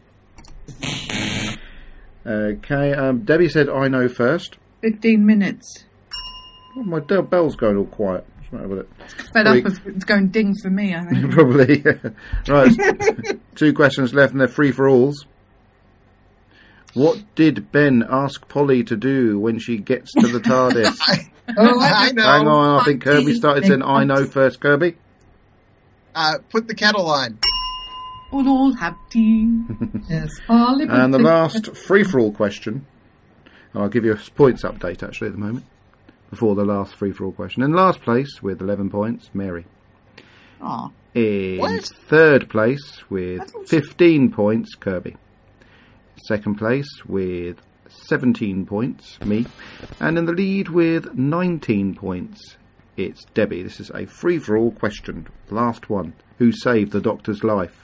Okay, um, Debbie said I know first. Fifteen minutes. Oh, my del- bell's going all quiet. What's the matter with it? Fed Sorry. up of it's going ding for me, I think. Probably. Right, two questions left and they're free for alls. What did Ben ask Polly to do when she gets to the TARDIS? Oh, I know. Hang on, I think Kirby started saying I know first. Kirby? Uh, put the kettle on. We'll all have tea. Yes. Polly, And the put last free-for-all question, and I'll give you a points update actually at the moment, before the last free-for-all question. In last place, with eleven points, Mary. Aw. In What? third place, with That's all- fifteen points, Kirby. Second place, with seventeen points, me. And in the lead, with nineteen points, it's Debbie. This is a free-for-all question. Last one. Who saved the Doctor's life?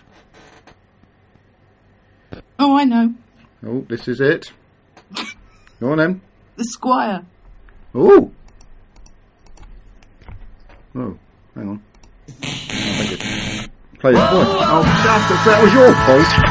Oh, I know. Oh, this is it. Go on then. The Squire. Oh! Oh, hang on. Oh, thank you. Play this voice. Oh, that, that was your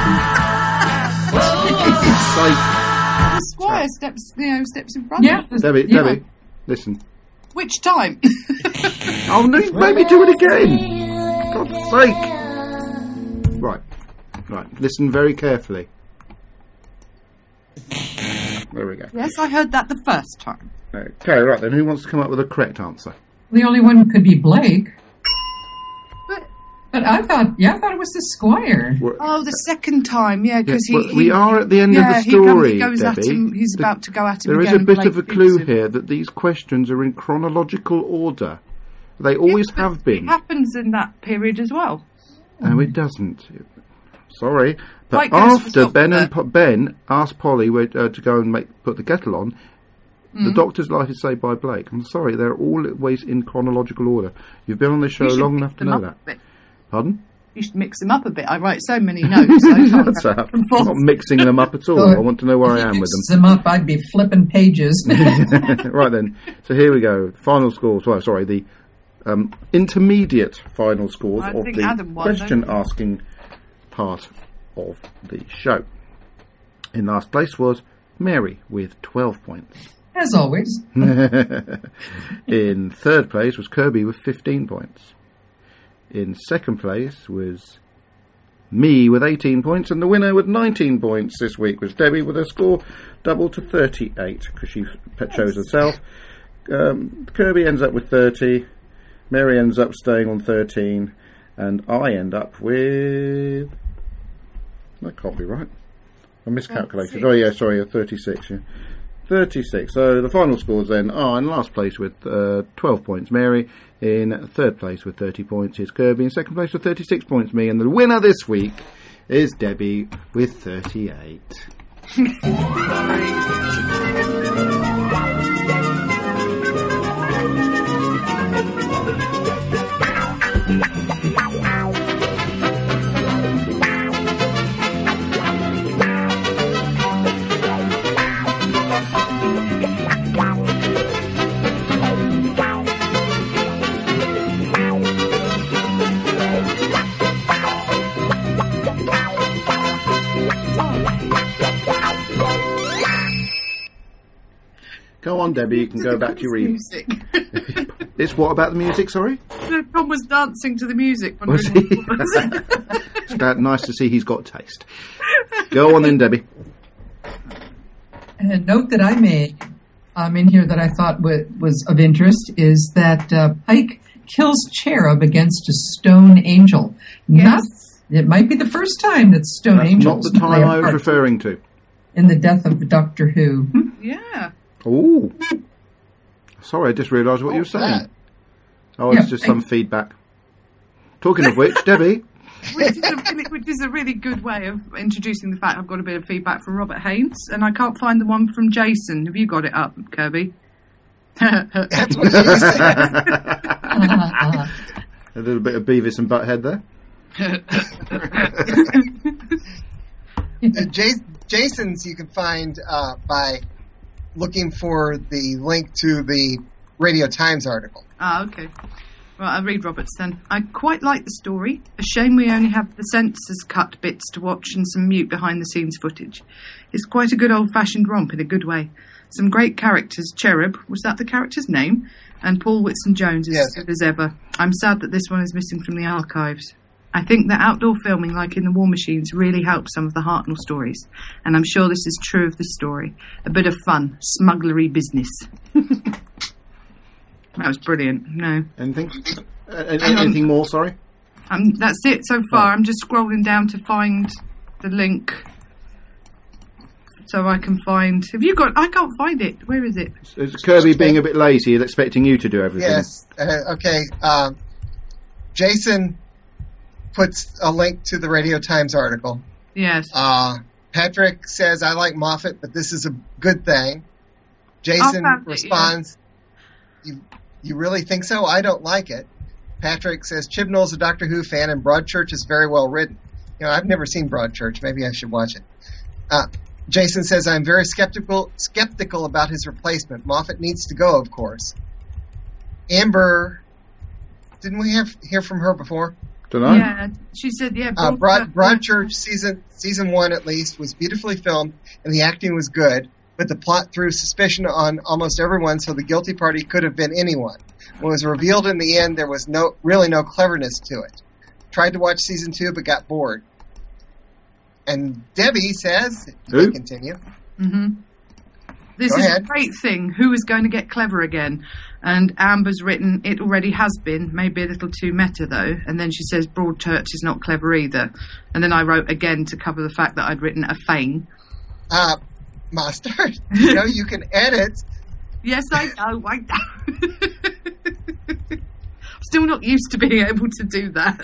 fault. The Squire steps, you know, steps in front Yeah. of us. Debbie, Yeah. Debbie, listen. Which time? Oh, no, make me do it again! God's sake! Right, right, listen very carefully. There we go. Yes, I heard that the first time. Okay, right then, who wants to come up with a correct answer? The only one could be Blake. But But I thought, yeah, I thought it was the Squire. Oh, the second time, yeah, because Yeah, he, well, he. we are at the end yeah, of the he comes- story, He goes at Debbie. him. He's The- about to go at him There is again. a and bit play of a clue fools. here that these questions are in chronological order. They always Yeah, but have been. It happens in that period as well. No, it doesn't. Sorry, but Quite goes for after Doctor. Ben and Po- Ben asked Polly where, uh, to go and make put the kettle on, Mm. the Doctor's life is saved by Blake. I'm sorry, they're always in chronological order. You've been on this show You should long mix enough to them know up that. a bit. Pardon? You should mix them up a bit. I write so many notes. I can't What's go that? back and I'm forth. not mixing them up at all. I want to know where I am with Mix them up, I'd be flipping pages. them. Right then. So here we go. Final scores. Well, sorry, the um, intermediate final scores I of think the Adam won, don't question you? asking part of the show. In last place was Mary with twelve points. As always. In third place was Kirby with fifteen points. In second place was me with eighteen points, and the winner with nineteen points this week was Debbie with a score double to thirty-eight because she f- chose herself. Um, Kirby ends up with thirty, Mary ends up staying on thirteen, and I end up with... That can't be right. I miscalculated. Oh yeah, sorry, thirty-six, yeah. thirty-six. So the final scores then are in last place with uh, twelve points Mary, in third place with thirty points is Kirby, in second place with thirty-six points me, and the winner this week is Debbie with thirty-eight. Go on, Debbie, you can go back to your reading. music. It's what about the music, sorry? Tom was dancing to the music. Was wondering he? what it was. It's that nice to see he's got taste. Go on then, Debbie. And a note that I made um, in here that I thought w- was of interest is that uh, Pike kills Cherub against a stone angel. Not, it might be the first time that stone That's angels not the play time a I was part referring to. in the death of Doctor Who. Yeah. Oh, sorry, I just realised what you were saying. that? Oh, it's Yeah, just I- some feedback. Talking of which, Debbie, Which is, a really, which is a really good way of introducing the fact I've got a bit of feedback from Robert Haynes, and I can't find the one from Jason. Have you got it up, Kirby? That's what she said. Uh, a little bit of Beavis and Butthead there. Uh, Jas- Jason's you can find uh, by looking for the link to the Radio Times article. Ah, okay. Right, I'll read Roberts then. I quite like the story. A shame we only have the censors cut bits to watch and some mute behind the scenes footage. It's quite a good old fashioned romp in a good way. Some great characters. Cherub, was that the character's name? And Paul Whitson-Jones is Yes. as good as ever. I'm sad that this one is missing from the archives. I think that outdoor filming, like in the War Machines, really helps some of the Hartnell stories. And I'm sure this is true of the story. A bit of fun, smugglery business. That was brilliant. No. Anything? Uh, any- anything more, sorry? Um, that's it so far. I'm just scrolling down to find the link so I can find. Have you got? I can't find it. Where is it? Is Kirby being a bit lazy and expecting you to do everything? Yes. Uh, okay. Um, Jason puts a link to the Radio Times article. Yes. Uh, Patrick says, I like Moffat, but this is a good thing. Jason found it, responds, you, you really think so? I don't like it. Patrick says, Chibnall's a Doctor Who fan and Broadchurch is very well written. You know, I've never seen Broadchurch. Maybe I should watch it. Uh, Jason says, I'm very skeptical skeptical about his replacement. Moffat needs to go, of course. Amber, didn't we have hear from her before? Don't know. Yeah. She said, yeah. Uh, Broad- Broad, Broadchurch season season one at least was beautifully filmed and the acting was good, but the plot threw suspicion on almost everyone, so the guilty party could have been anyone. When it was revealed in the end, there was no really no cleverness to it. Tried to watch season two, but got bored. And Debbie says, Who? to continue. Mm-hmm. This Go is ahead. a great thing. Who is going to get clever again? And Amber's written, it already has been, maybe a little too meta though. And then she says, Broadchurch is not clever either. And then I wrote again to cover the fact that I'd written a feign. Uh, Master, you know you can edit. Yes, I know, I know. Still not used to being able to do that.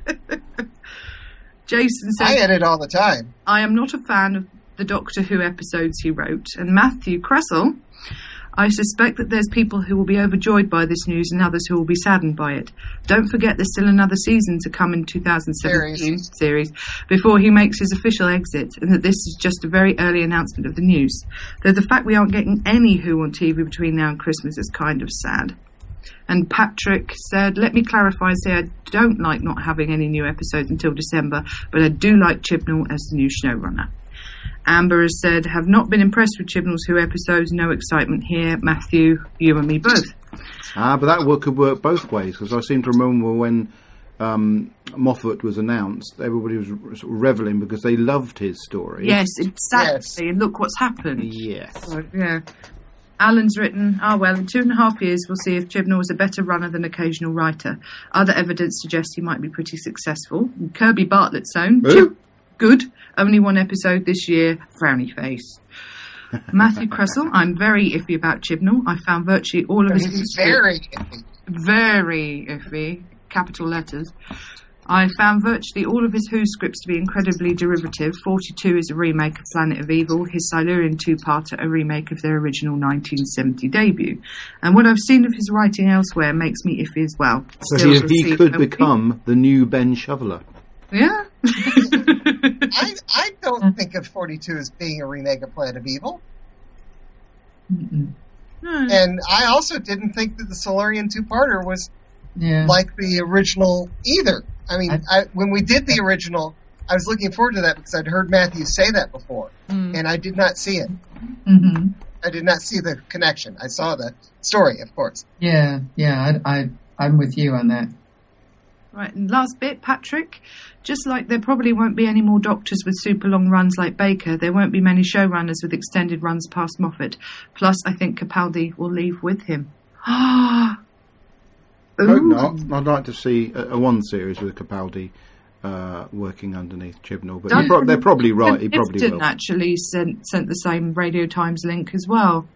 Jason says, I edit all the time. I am not a fan of the Doctor Who episodes he wrote. And Matthew Cressel, I suspect that there's people who will be overjoyed by this news and others who will be saddened by it. Don't forget there's still another season to come in two thousand seventeen series. series before he makes his official exit, and that this is just a very early announcement of the news. Though the fact we aren't getting any Who on T V between now and Christmas is kind of sad. And Patrick said, let me clarify and say I don't like not having any new episodes until December, but I do like Chibnall as the new showrunner. Amber has said, have not been impressed with Chibnall's Who episodes, no excitement here. Matthew, you and me both. Ah, but that work could work both ways, because I seem to remember when um, Moffat was announced, everybody was sort of revelling because they loved his story. Yes, exactly, Yes. and look what's happened. Yes. So, yeah. Alan's written, ah, oh, well, in two and a half years we'll see if Chibnall is a better runner than occasional writer. Other evidence suggests he might be pretty successful. And Kirby Bartlett's own, Chib- good, only one episode this year, frowny face. Matthew Cressel, I'm very iffy about Chibnall. I found virtually all of his... He's very iffy. Very iffy, capital letters. I found virtually all of his Who scripts to be incredibly derivative. forty-two is a remake of Planet of Evil, his Silurian two-parter a remake of their original nineteen seventy debut. And what I've seen of his writing elsewhere makes me iffy as well. So Still he, to he see, could don't we? become the new Ben Shoveler. Yeah. I, I don't think of forty-two as being a remake of Planet of Evil. Mm-mm. Hmm. And I also didn't think that the Solarian two-parter was Yeah. like the original either. I mean, I- I, when we did the original, I was looking forward to that because I'd heard Matthew say that before, Mm. and I did not see it. hmm I did not see the connection. I saw the story, of course. Yeah, yeah, I, I, I'm with you on that. Right, and last bit, Patrick. Just like there probably won't be any more doctors with super long runs like Baker, there won't be many showrunners with extended runs past Moffat. Plus, I think Capaldi will leave with him. Ah. Hope not. I'd like to see a, a one series with Capaldi uh, working underneath Chibnall, but he pro- they're probably right. He probably Ifton will. actually sent sent the same Radio Times link as well.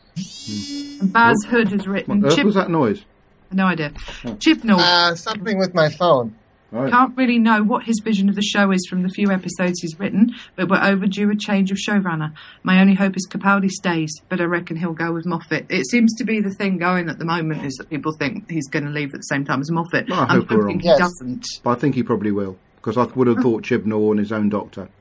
And Baz Oh. Hood has written. What earth Chib- was that noise? No idea. Oh. Chibnall Uh, something with my phone. Right. can't really know what his vision of the show is from the few episodes he's written, but we're overdue a change of showrunner. My only hope is Capaldi stays, but I reckon he'll go with Moffat. It seems to be the thing going at the moment is that people think he's going to leave at the same time as Moffat. Well, I I'm hope we're hoping wrong. he Yes. doesn't. But I think he probably will, because I would have thought Chibnall and his own Doctor.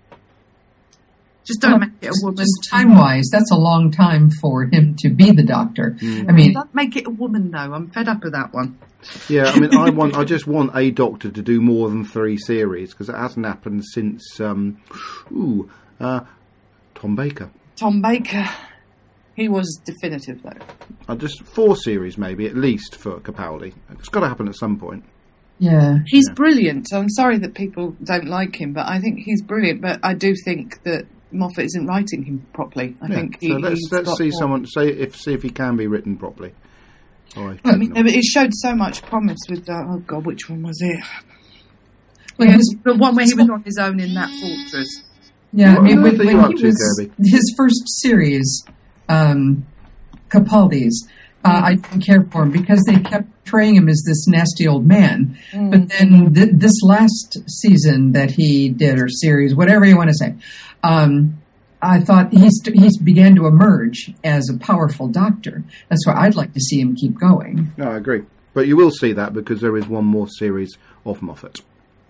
Just don't make it a woman. Just time-wise, that's a long time for him to be the Doctor. Mm. I mean, Don't make it a woman though. I'm fed up with that one. Yeah, I mean, I want, I just want a Doctor to do more than three series because it hasn't happened since, um, ooh, uh, Tom Baker. Tom Baker. He was definitive though. Uh, just four series, maybe at least for Capaldi. It's got to happen at some point. yeah. He's Yeah. brilliant. I'm sorry that people don't like him, but I think he's brilliant. But I do think that Moffat isn't writing him properly. I Yeah, think he, so let's he's let's got see more- someone say if see if he can be written properly. All right, I mean, it showed so much promise with uh, oh god, which one was it? Well, Yeah, his- the one where he was on his own in that fortress. Yeah, What I mean, on when, earth are when you up he to, was Kirby? his first series, um, Capaldi's, uh, I didn't care for him because they kept portraying him as this nasty old man. Mm. But then th- this last season that he did, or series, whatever you want to say, um, I thought he's he began to emerge as a powerful Doctor. That's why I'd like to see him keep going. No, I agree. But you will see that because there is one more series of Moffat.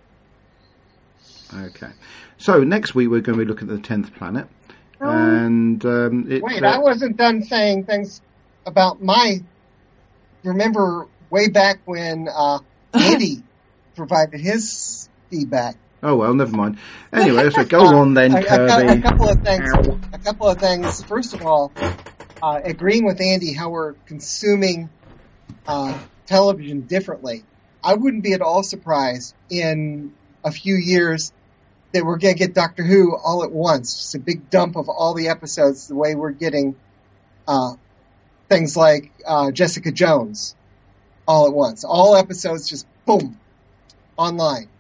Okay. So next week we're going to be looking at the tenth planet. And um, it, Wait, uh, I wasn't done saying things about my. Remember way back when uh, Andy provided his feedback. oh well, never mind. Anyway, so go on then, a, a, cou- Kirby. a couple of things. A couple of things. First of all, uh, agreeing with Andy how we're consuming uh, television differently. I wouldn't be at all surprised in a few years that we're going to get Doctor Who all at once. Just a big dump of all the episodes, the way we're getting uh, things like uh, Jessica Jones all at once. All episodes just boom online.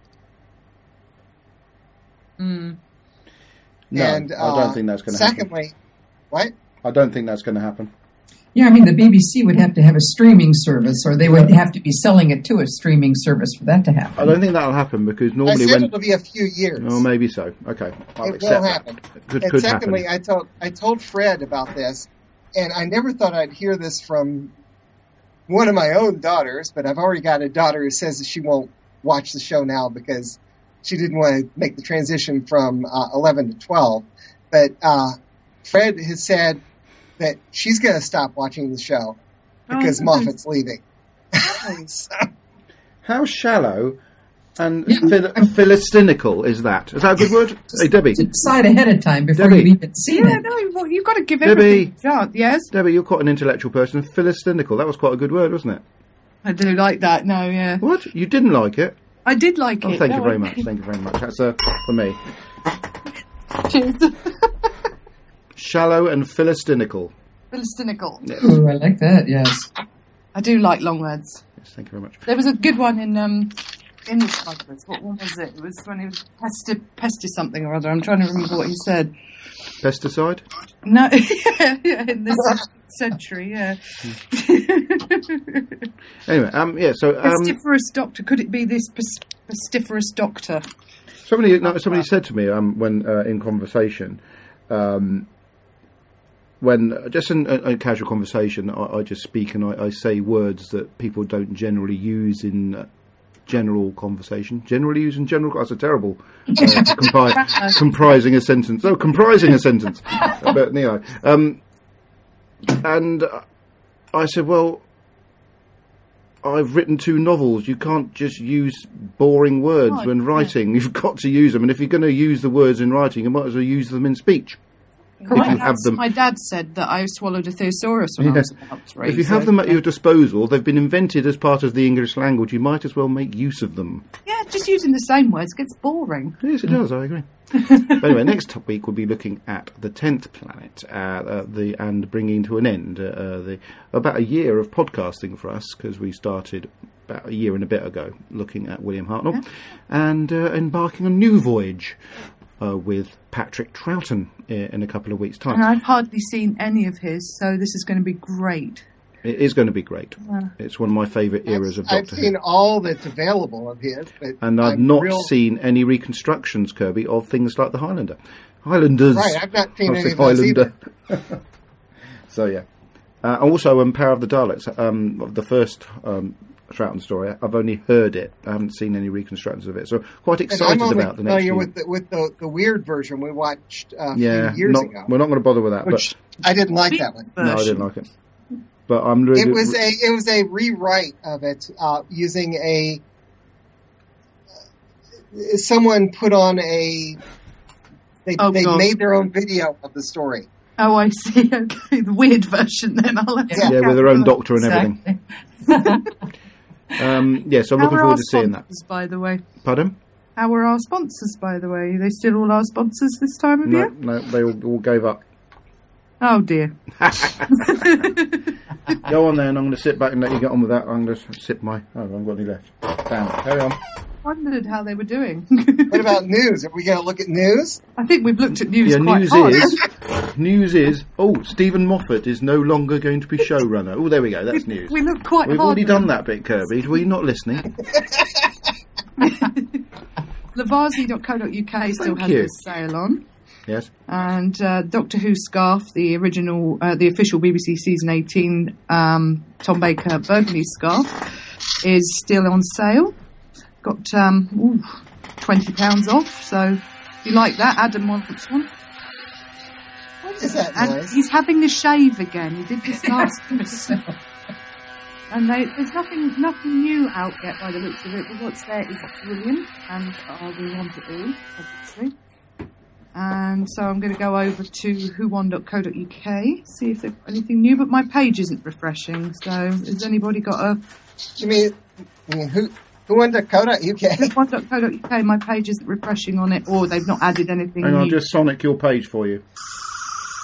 Mm. No, and, uh, I don't think that's going to happen. Secondly, what? I don't think that's going to happen. Yeah, I mean, the B B C would have to have a streaming service, or they would have to be selling it to a streaming service for that to happen. I don't think that'll happen because I normally said when it'll be a few years. oh maybe so okay I'll It accept will that. happen. Could, and could secondly, happen. I told I told Fred about this, and I never thought I'd hear this from one of my own daughters, but I've already got a daughter who says that she won't watch the show now because she didn't want to make the transition from uh, eleven to twelve. But uh, Fred has said that she's going to stop watching the show because Oh, Moffat's leaving. So, How shallow and phil- philistinical is that? Is that a good word? Hey, Debbie. To decide ahead of time before Debbie. you've even seen Yeah, it. no, well, you've got to give Debbie. everything a chance. Yes, Debbie, you're quite an intellectual person. Philistinical. That was quite a good word, wasn't it? I do like that. No, yeah, What? You didn't like it? I did like Oh, it. thank you No, very I- much. Thank you very much. That's uh, for me. Cheers. Shallow and philistinical. Philistinical. Ooh, I like that, yes. I do like long words. Yes, thank you very much. There was a good one in um in the Smugglers. What one was it? It was when he was pesti pesti something or other. I'm trying to remember what he said. Pesticide? No, yeah, yeah, in this century, yeah. Anyway, um, yeah, so... Um, Pestiferous doctor. Could it be this pes- pestiferous doctor? somebody no, somebody said to me um, when uh, in conversation... Um, when just in a, a casual conversation, I, I just speak and I, I say words that people don't generally use in uh, general conversation. Generally use in general. That's a terrible uh, compi- comprising a sentence. Oh, comprising a sentence. But anyway, um, and I said, well, I've written two novels. You can't just use boring words Oh, when yeah. writing. You've got to use them, and if you're going to use the words in writing, you might as well use them in speech. My, you have them- my dad said that I swallowed a thesaurus when I Yeah. was about three. If you so- have them at your disposal, they've been invented as part of the English language. You might as well make use of them. Yeah, just using the same words gets boring. Yes, it does. I agree. But anyway, next week we'll be looking at the tenth planet, uh, uh, the and bringing to an end uh, uh, the about a year of podcasting for us because we started about a year and a bit ago looking at William Hartnell Yeah. and uh, embarking on a new voyage uh, with Patrick Troughton in, in a couple of weeks' time. And I've hardly seen any of his, so this is going to be great. It is going to be great. Yeah. It's one of my favourite eras of I've Doctor Who. seen all that's available of his, but And I've I'm not real, seen any reconstructions, Kirby, of things like the Highlander. Highlanders. Right, I've not seen I any said of those either. Highlander. So, yeah. Uh, also, um, Power of the Daleks, um, of the first um, Troughton story, I've only heard it. I haven't seen any reconstructions of it. So, quite And excited I'm only about the next familiar few. with the, with the, the weird version we watched uh, a yeah, few years not, ago, we're not going to bother with that. which I didn't like that one. But, no, I didn't like it. But I'm really... It was a it was a rewrite of it uh, using a uh, someone put on a they Oh, they God. made their own video of the story. Oh, I see. Okay, the weird version then. I'll have to yeah, look with out their for own that. doctor and everything. Exactly. Um, yeah, so I'm How looking are forward our to seeing that. sponsors, by the way? Pardon? How are our sponsors, by the way? Are they still all our sponsors this time of No, year? no, they all, all gave up. Oh, dear. Go on then, I'm going to sit back and let you get on with that. I'm going to sip my... Oh, I haven't got any left. Damn, carry on. Wondered how they were doing. What about news? Are we going to look at news? I think we've looked at news Yeah, quite news hard. is... news is... Oh, Stephen Moffat is no longer going to be showrunner. Oh, there we go, that's news. We look quite We've hard. already done that bit, Kirby. Were you not listening? Lavazi dot co dot uk still Thank has you. this sale on. Yes. And uh, Doctor Who scarf, the original, uh, the official B B C season eighteen um, Tom Baker burgundy scarf, is still on sale. Got um, ooh, twenty pounds off. So if you like that, Adam wants one. What is that And noise? he's having the shave again. He did this last Christmas. And they, there's nothing nothing new out yet by the looks of it, but what's there is brilliant, and uh, we want it all, obviously. And so I'm going to go over to who won dot co dot uk, see if there's anything new, but my page isn't refreshing, so has anybody got a... You mean, you mean who who won the code at U K? who won dot co dot uk, my page isn't refreshing on it, or they've not added anything Hang on, I'll new. just sonic your page for you.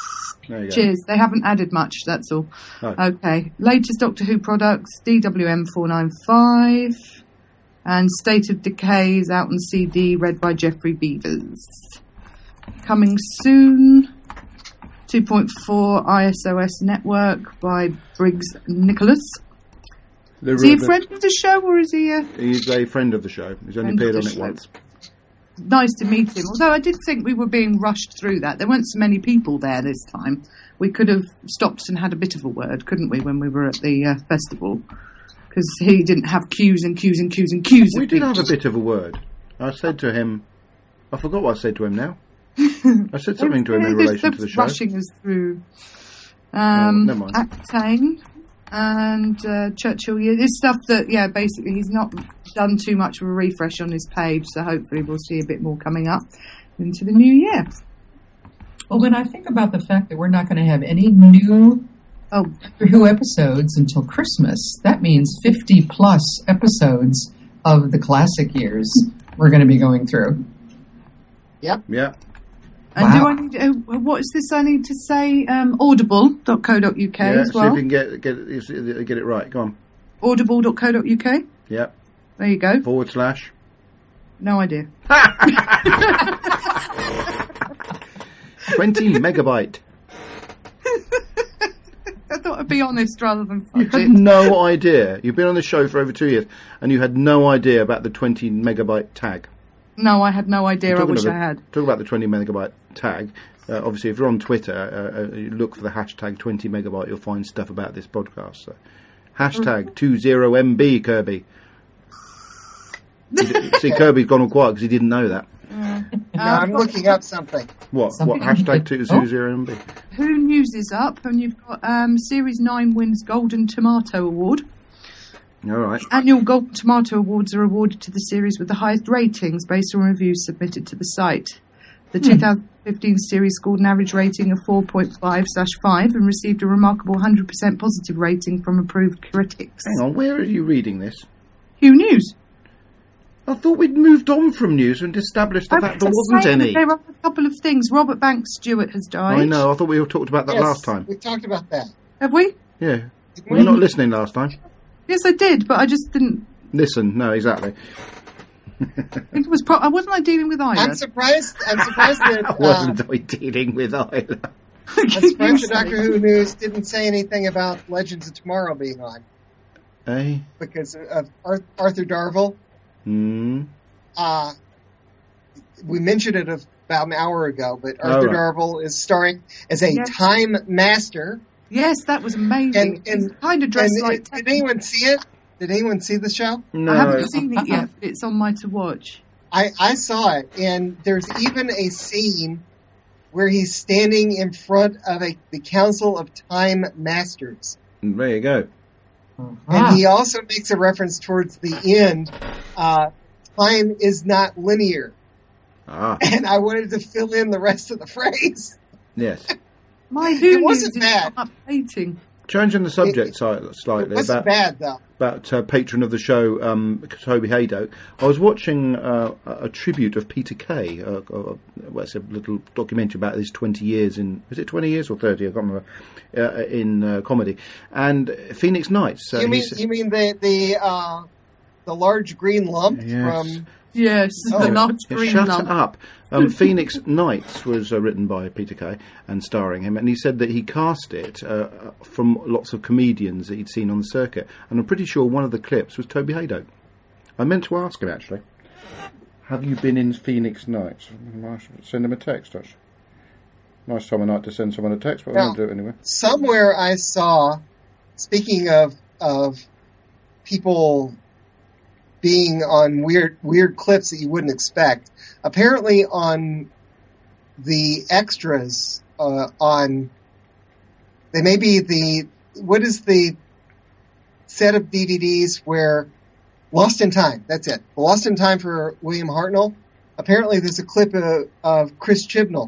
There you go. Cheers. They haven't added much, that's all. No. Okay. Latest Doctor Who products, D W M four ninety-five. And State of Decay is out on C D, read by Jeffrey Beavers. Coming soon. two point four I S O S Network by Briggs Nicholas. The, Is he a the- friend of the show, or is he a... He's a friend of the show. He's only Friend of appeared on the it show. once. Nice to meet him. Although I did think we were being rushed through that. There weren't so many people there this time. We could have stopped and had a bit of a word, couldn't we, when we were at the uh, festival? Because he didn't have queues and queues and queues and queues. We of did people. have a bit of a word. I said to him... I forgot what I said to him now. I said something to him in They're relation to just the show. rushing us through. Oh, Um, never mind. Actane and uh, Churchill. Yeah, this stuff that, yeah, basically he's not done too much of a refresh on his page, so hopefully we'll see a bit more coming up into the new year. Well, when I think about the fact that we're not going to have any new Oh, Doctor Who episodes until Christmas, that means fifty plus episodes of the classic years we're going to be going through. Yeah. and Wow. do I need? Uh, what is this? I need to say um, audible dot co dot uk Yeah, as see if well. you can get, get, get it right. Go on. audible dot co dot uk. Yeah. There you go. Forward slash. No idea. twenty megabyte. I thought I'd be honest rather than You fudge had it. no idea. You've been on the show for over two years, and you had no idea about the twenty megabyte tag. No, I had no idea. I Talking wish of I the- had. Talk about the twenty megabyte tag. Uh, obviously, if you're on Twitter, uh, uh, you look for the hashtag twenty megabyte. You'll find stuff about this podcast. So, hashtag two zero M B Kirby. See, Kirby's gone all quiet because he didn't know that. No, Uh, I'm looking up something. What? Something What? Hashtag like- two zero M B. Who News is up, and you've got um, Series nine wins Golden Tomato Award. All right. Annual Golden Tomato Awards are awarded to the series with the highest ratings based on reviews submitted to the site. The Hmm. two thousand fifteen series scored an average rating of four point five slash five and received a remarkable one hundred percent positive rating from approved critics. Hang on. Where are you reading this? Who News? I thought we'd moved on from news and established the I fact was there just wasn't saying that any. There are a couple of things. Robert Banks Stewart has died. I know. I thought we all talked about that Yes, last time. we talked about that. Have we? Yeah. Didn't Were we? you not listening last time? Yes, I did, but I just didn't. Listen. No, exactly. I think it was. Pro- I wasn't I dealing with Isla. I'm surprised. I'm surprised that. Uh, Wasn't I dealing with Isla? I'm surprised that Doctor Who News didn't say anything about Legends of Tomorrow being on Eh? because of Ar- Arthur Darvill. Hmm. Uh, we mentioned it about an hour ago, but Oh, Arthur right. Darvill is starring as a Yes. time master. Yes, that was amazing. And- and- kind of dressed And like. it- did anyone see it? Did anyone see the show? No. I haven't seen it yet. But it's on my to watch. I, I saw it, and there's even a scene where he's standing in front of a, the Council of Time Masters. There you go. Ah, And he also makes a reference towards the end. Uh, time is not linear. Ah, And I wanted to fill in the rest of the phrase. yes. My Who It wasn't News is bad. not updating. Changing the subject It- si- It slightly wasn't about bad, though. about uh, patron of the show, um, Toby Haydock. I was watching uh, a a tribute of Peter Kay. Uh, uh, well, it's a little documentary about his twenty years in. Was it twenty years or thirty? I can't remember. Uh, in uh, comedy and Phoenix Nights. Uh, you mean he's- you mean the the uh, the large green lump Yes. from? Yes, Oh, the yeah. large Yeah, green shut lump. up. Um, Phoenix Nights was uh, written by Peter Kay and starring him, and he said that he cast it uh, from lots of comedians that he'd seen on the circuit, and I'm pretty sure one of the clips was Toby Haydock. I meant to ask him actually. Have you been in Phoenix Nights? I should send him a text. Actually, nice time of night to send someone a text, but Well, I'm going to do it anyway. Somewhere I saw. Speaking of of people being on weird weird clips that you wouldn't expect. Apparently, on the extras uh, on they may be the what is the set of D V Ds where Lost in Time. That's it. Lost in Time for William Hartnell. Apparently, there's a clip of, of Chris Chibnall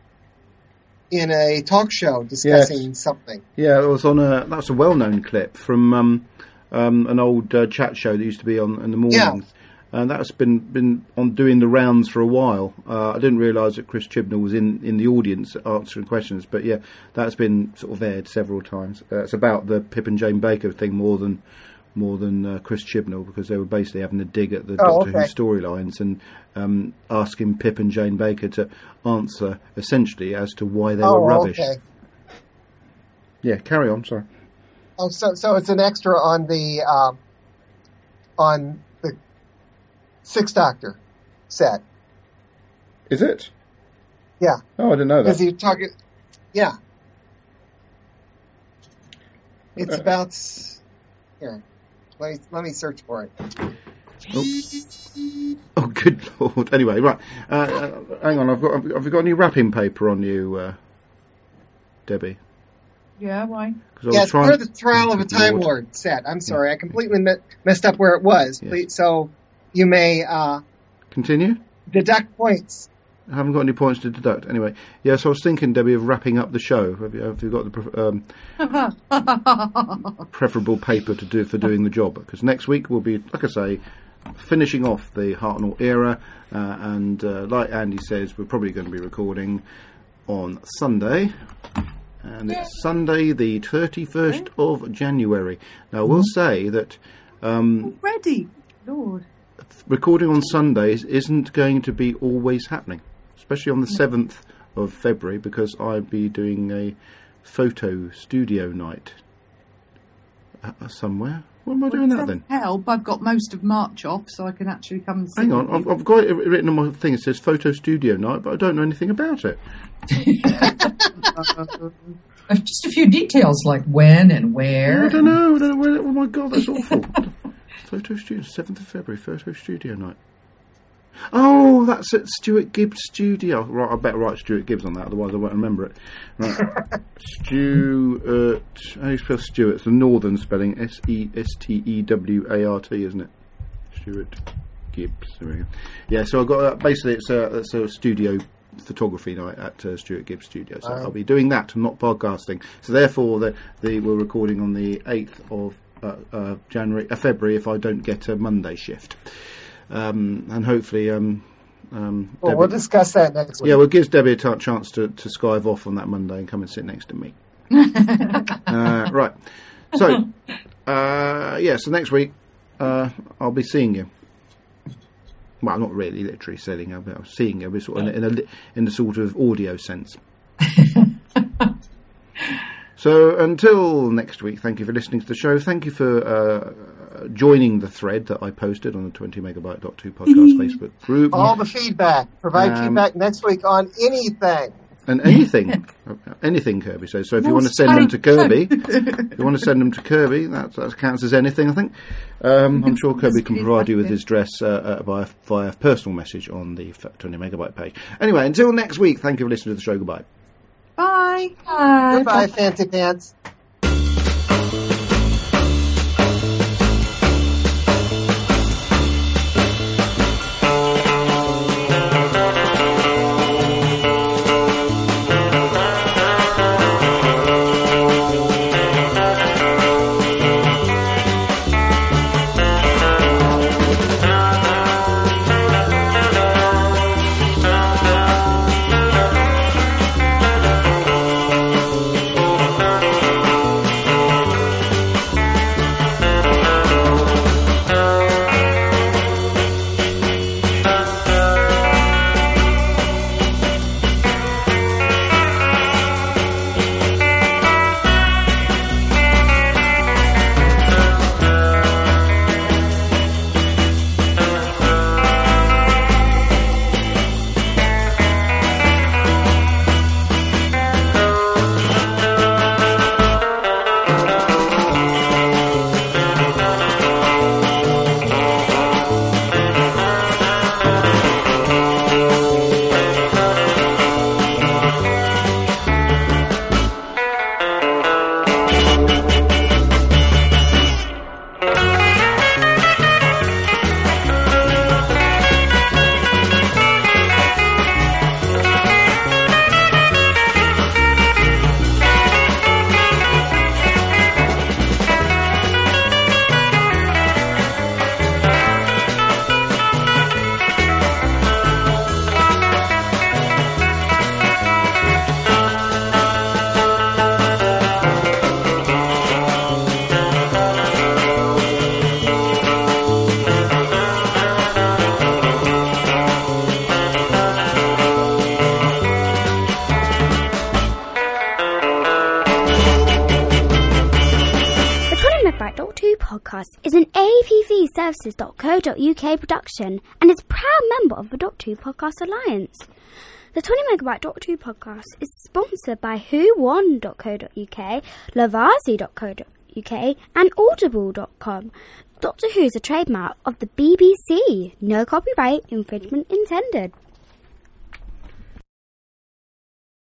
in a talk show discussing Yes. something. Yeah, it was on a. That's a well-known clip from um, um, an old uh, chat show that used to be on in the mornings. and that's been been on doing the rounds for a while. Uh, I didn't realise that Chris Chibnall was in, in the audience answering questions, but yeah, that's been sort of aired several times. Uh, it's about the Pip and Jane Baker thing more than more than uh, Chris Chibnall, because they were basically having a dig at the Oh, Doctor okay. Who storylines and um, asking Pip and Jane Baker to answer essentially as to why they Oh, were rubbish. okay. Yeah, carry on. Sorry. Oh, so so it's an extra on the um, on the Sixth Doctor set. Is it? Yeah, Oh, I didn't know because that. you talking. Yeah, it's Uh, about. Here, let me let me search for it. Oh. Oh, good lord. Anyway, right. Uh, uh, hang on. I've got. Have you got any wrapping paper on you, uh, Debbie? Yeah, why? 'Cause I Yeah, was it's trying- part of the Trial of a Good Time lord. Lord set. I'm sorry, I completely me- messed up where it was. Yes. Please, so you may uh, Continue. deduct points. I haven't got any points to deduct. Anyway, yeah. So I was thinking, Debbie, of wrapping up the show. Have you, have you got the pre- um, preferable paper to do for doing the job? Because next week we'll be, like I say, finishing off the Hartnell era, uh, and uh, like Andy says, we're probably going to be recording on Sunday. And it's Sunday, the thirty-first of January. Now, we'll say that um, Already, Lord. recording on Sundays isn't going to be always happening, especially on the seventh of February, because I'll be doing a photo studio night uh, somewhere. What am I doing that then? Help! I've got most of March off, so I can actually come and sit. Hang on, with I've, you. I've got it written on my thing. It says photo studio night, but I don't know anything about it. Uh, Just a few details like when and where. I don't know. I don't know where, oh my god, that's awful. Photo studio, seventh of February, photo studio night. Oh, that's at Stuart Gibbs Studio. Right, I better write Stuart Gibbs on that, otherwise I won't remember it. Right. Stuart, how do you spell Stuart? It's the northern spelling, S E S T E W A R T, isn't it? Stuart Gibbs. There we go. Yeah, so I've got, uh, basically it's a, it's a studio photography night at uh, Stuart Gibbs Studio. So Wow. I'll be doing that and not podcasting. So therefore, the, the, we're recording on the eighth of uh, uh, January, uh, February, if I don't get a Monday shift. Um, and hopefully, um, um, Well, Debbie- we'll discuss that next week. yeah, well, it gives Debbie a t- chance to, to skive off on that Monday and come and sit next to me. uh, right. So, uh, yeah, so next week, uh, I'll be seeing you. Well, not really literally seeing you, but I'm seeing you, but sort of in, a, in, a, li- in the sort of audio sense. So until next week, thank you for listening to the show. Thank you for uh, joining the thread that I posted on the twenty megabyte dot two podcast Facebook group. All the feedback. Provide Um, feedback next week on anything. And anything, anything Kirby says. So if you More want to send them to Kirby, smoke. if you want to send them to Kirby, that, that counts as anything, I think. Um, I'm sure Kirby can provide you with his address uh, uh, via, via personal message on the twenty megabyte page. Anyway, until next week, thank you for listening to the show. Goodbye. Bye. Goodbye, Fancy Pants. Podcast is an A P V services dot co dot U K production and is a proud member of the Doctor Who Podcast Alliance. The twenty megabyte Doctor Who Podcast is sponsored by who won dot co dot U K, Lovazi dot co dot U K and Audible dot com. Doctor Who is a trademark of the B B C. No copyright infringement intended.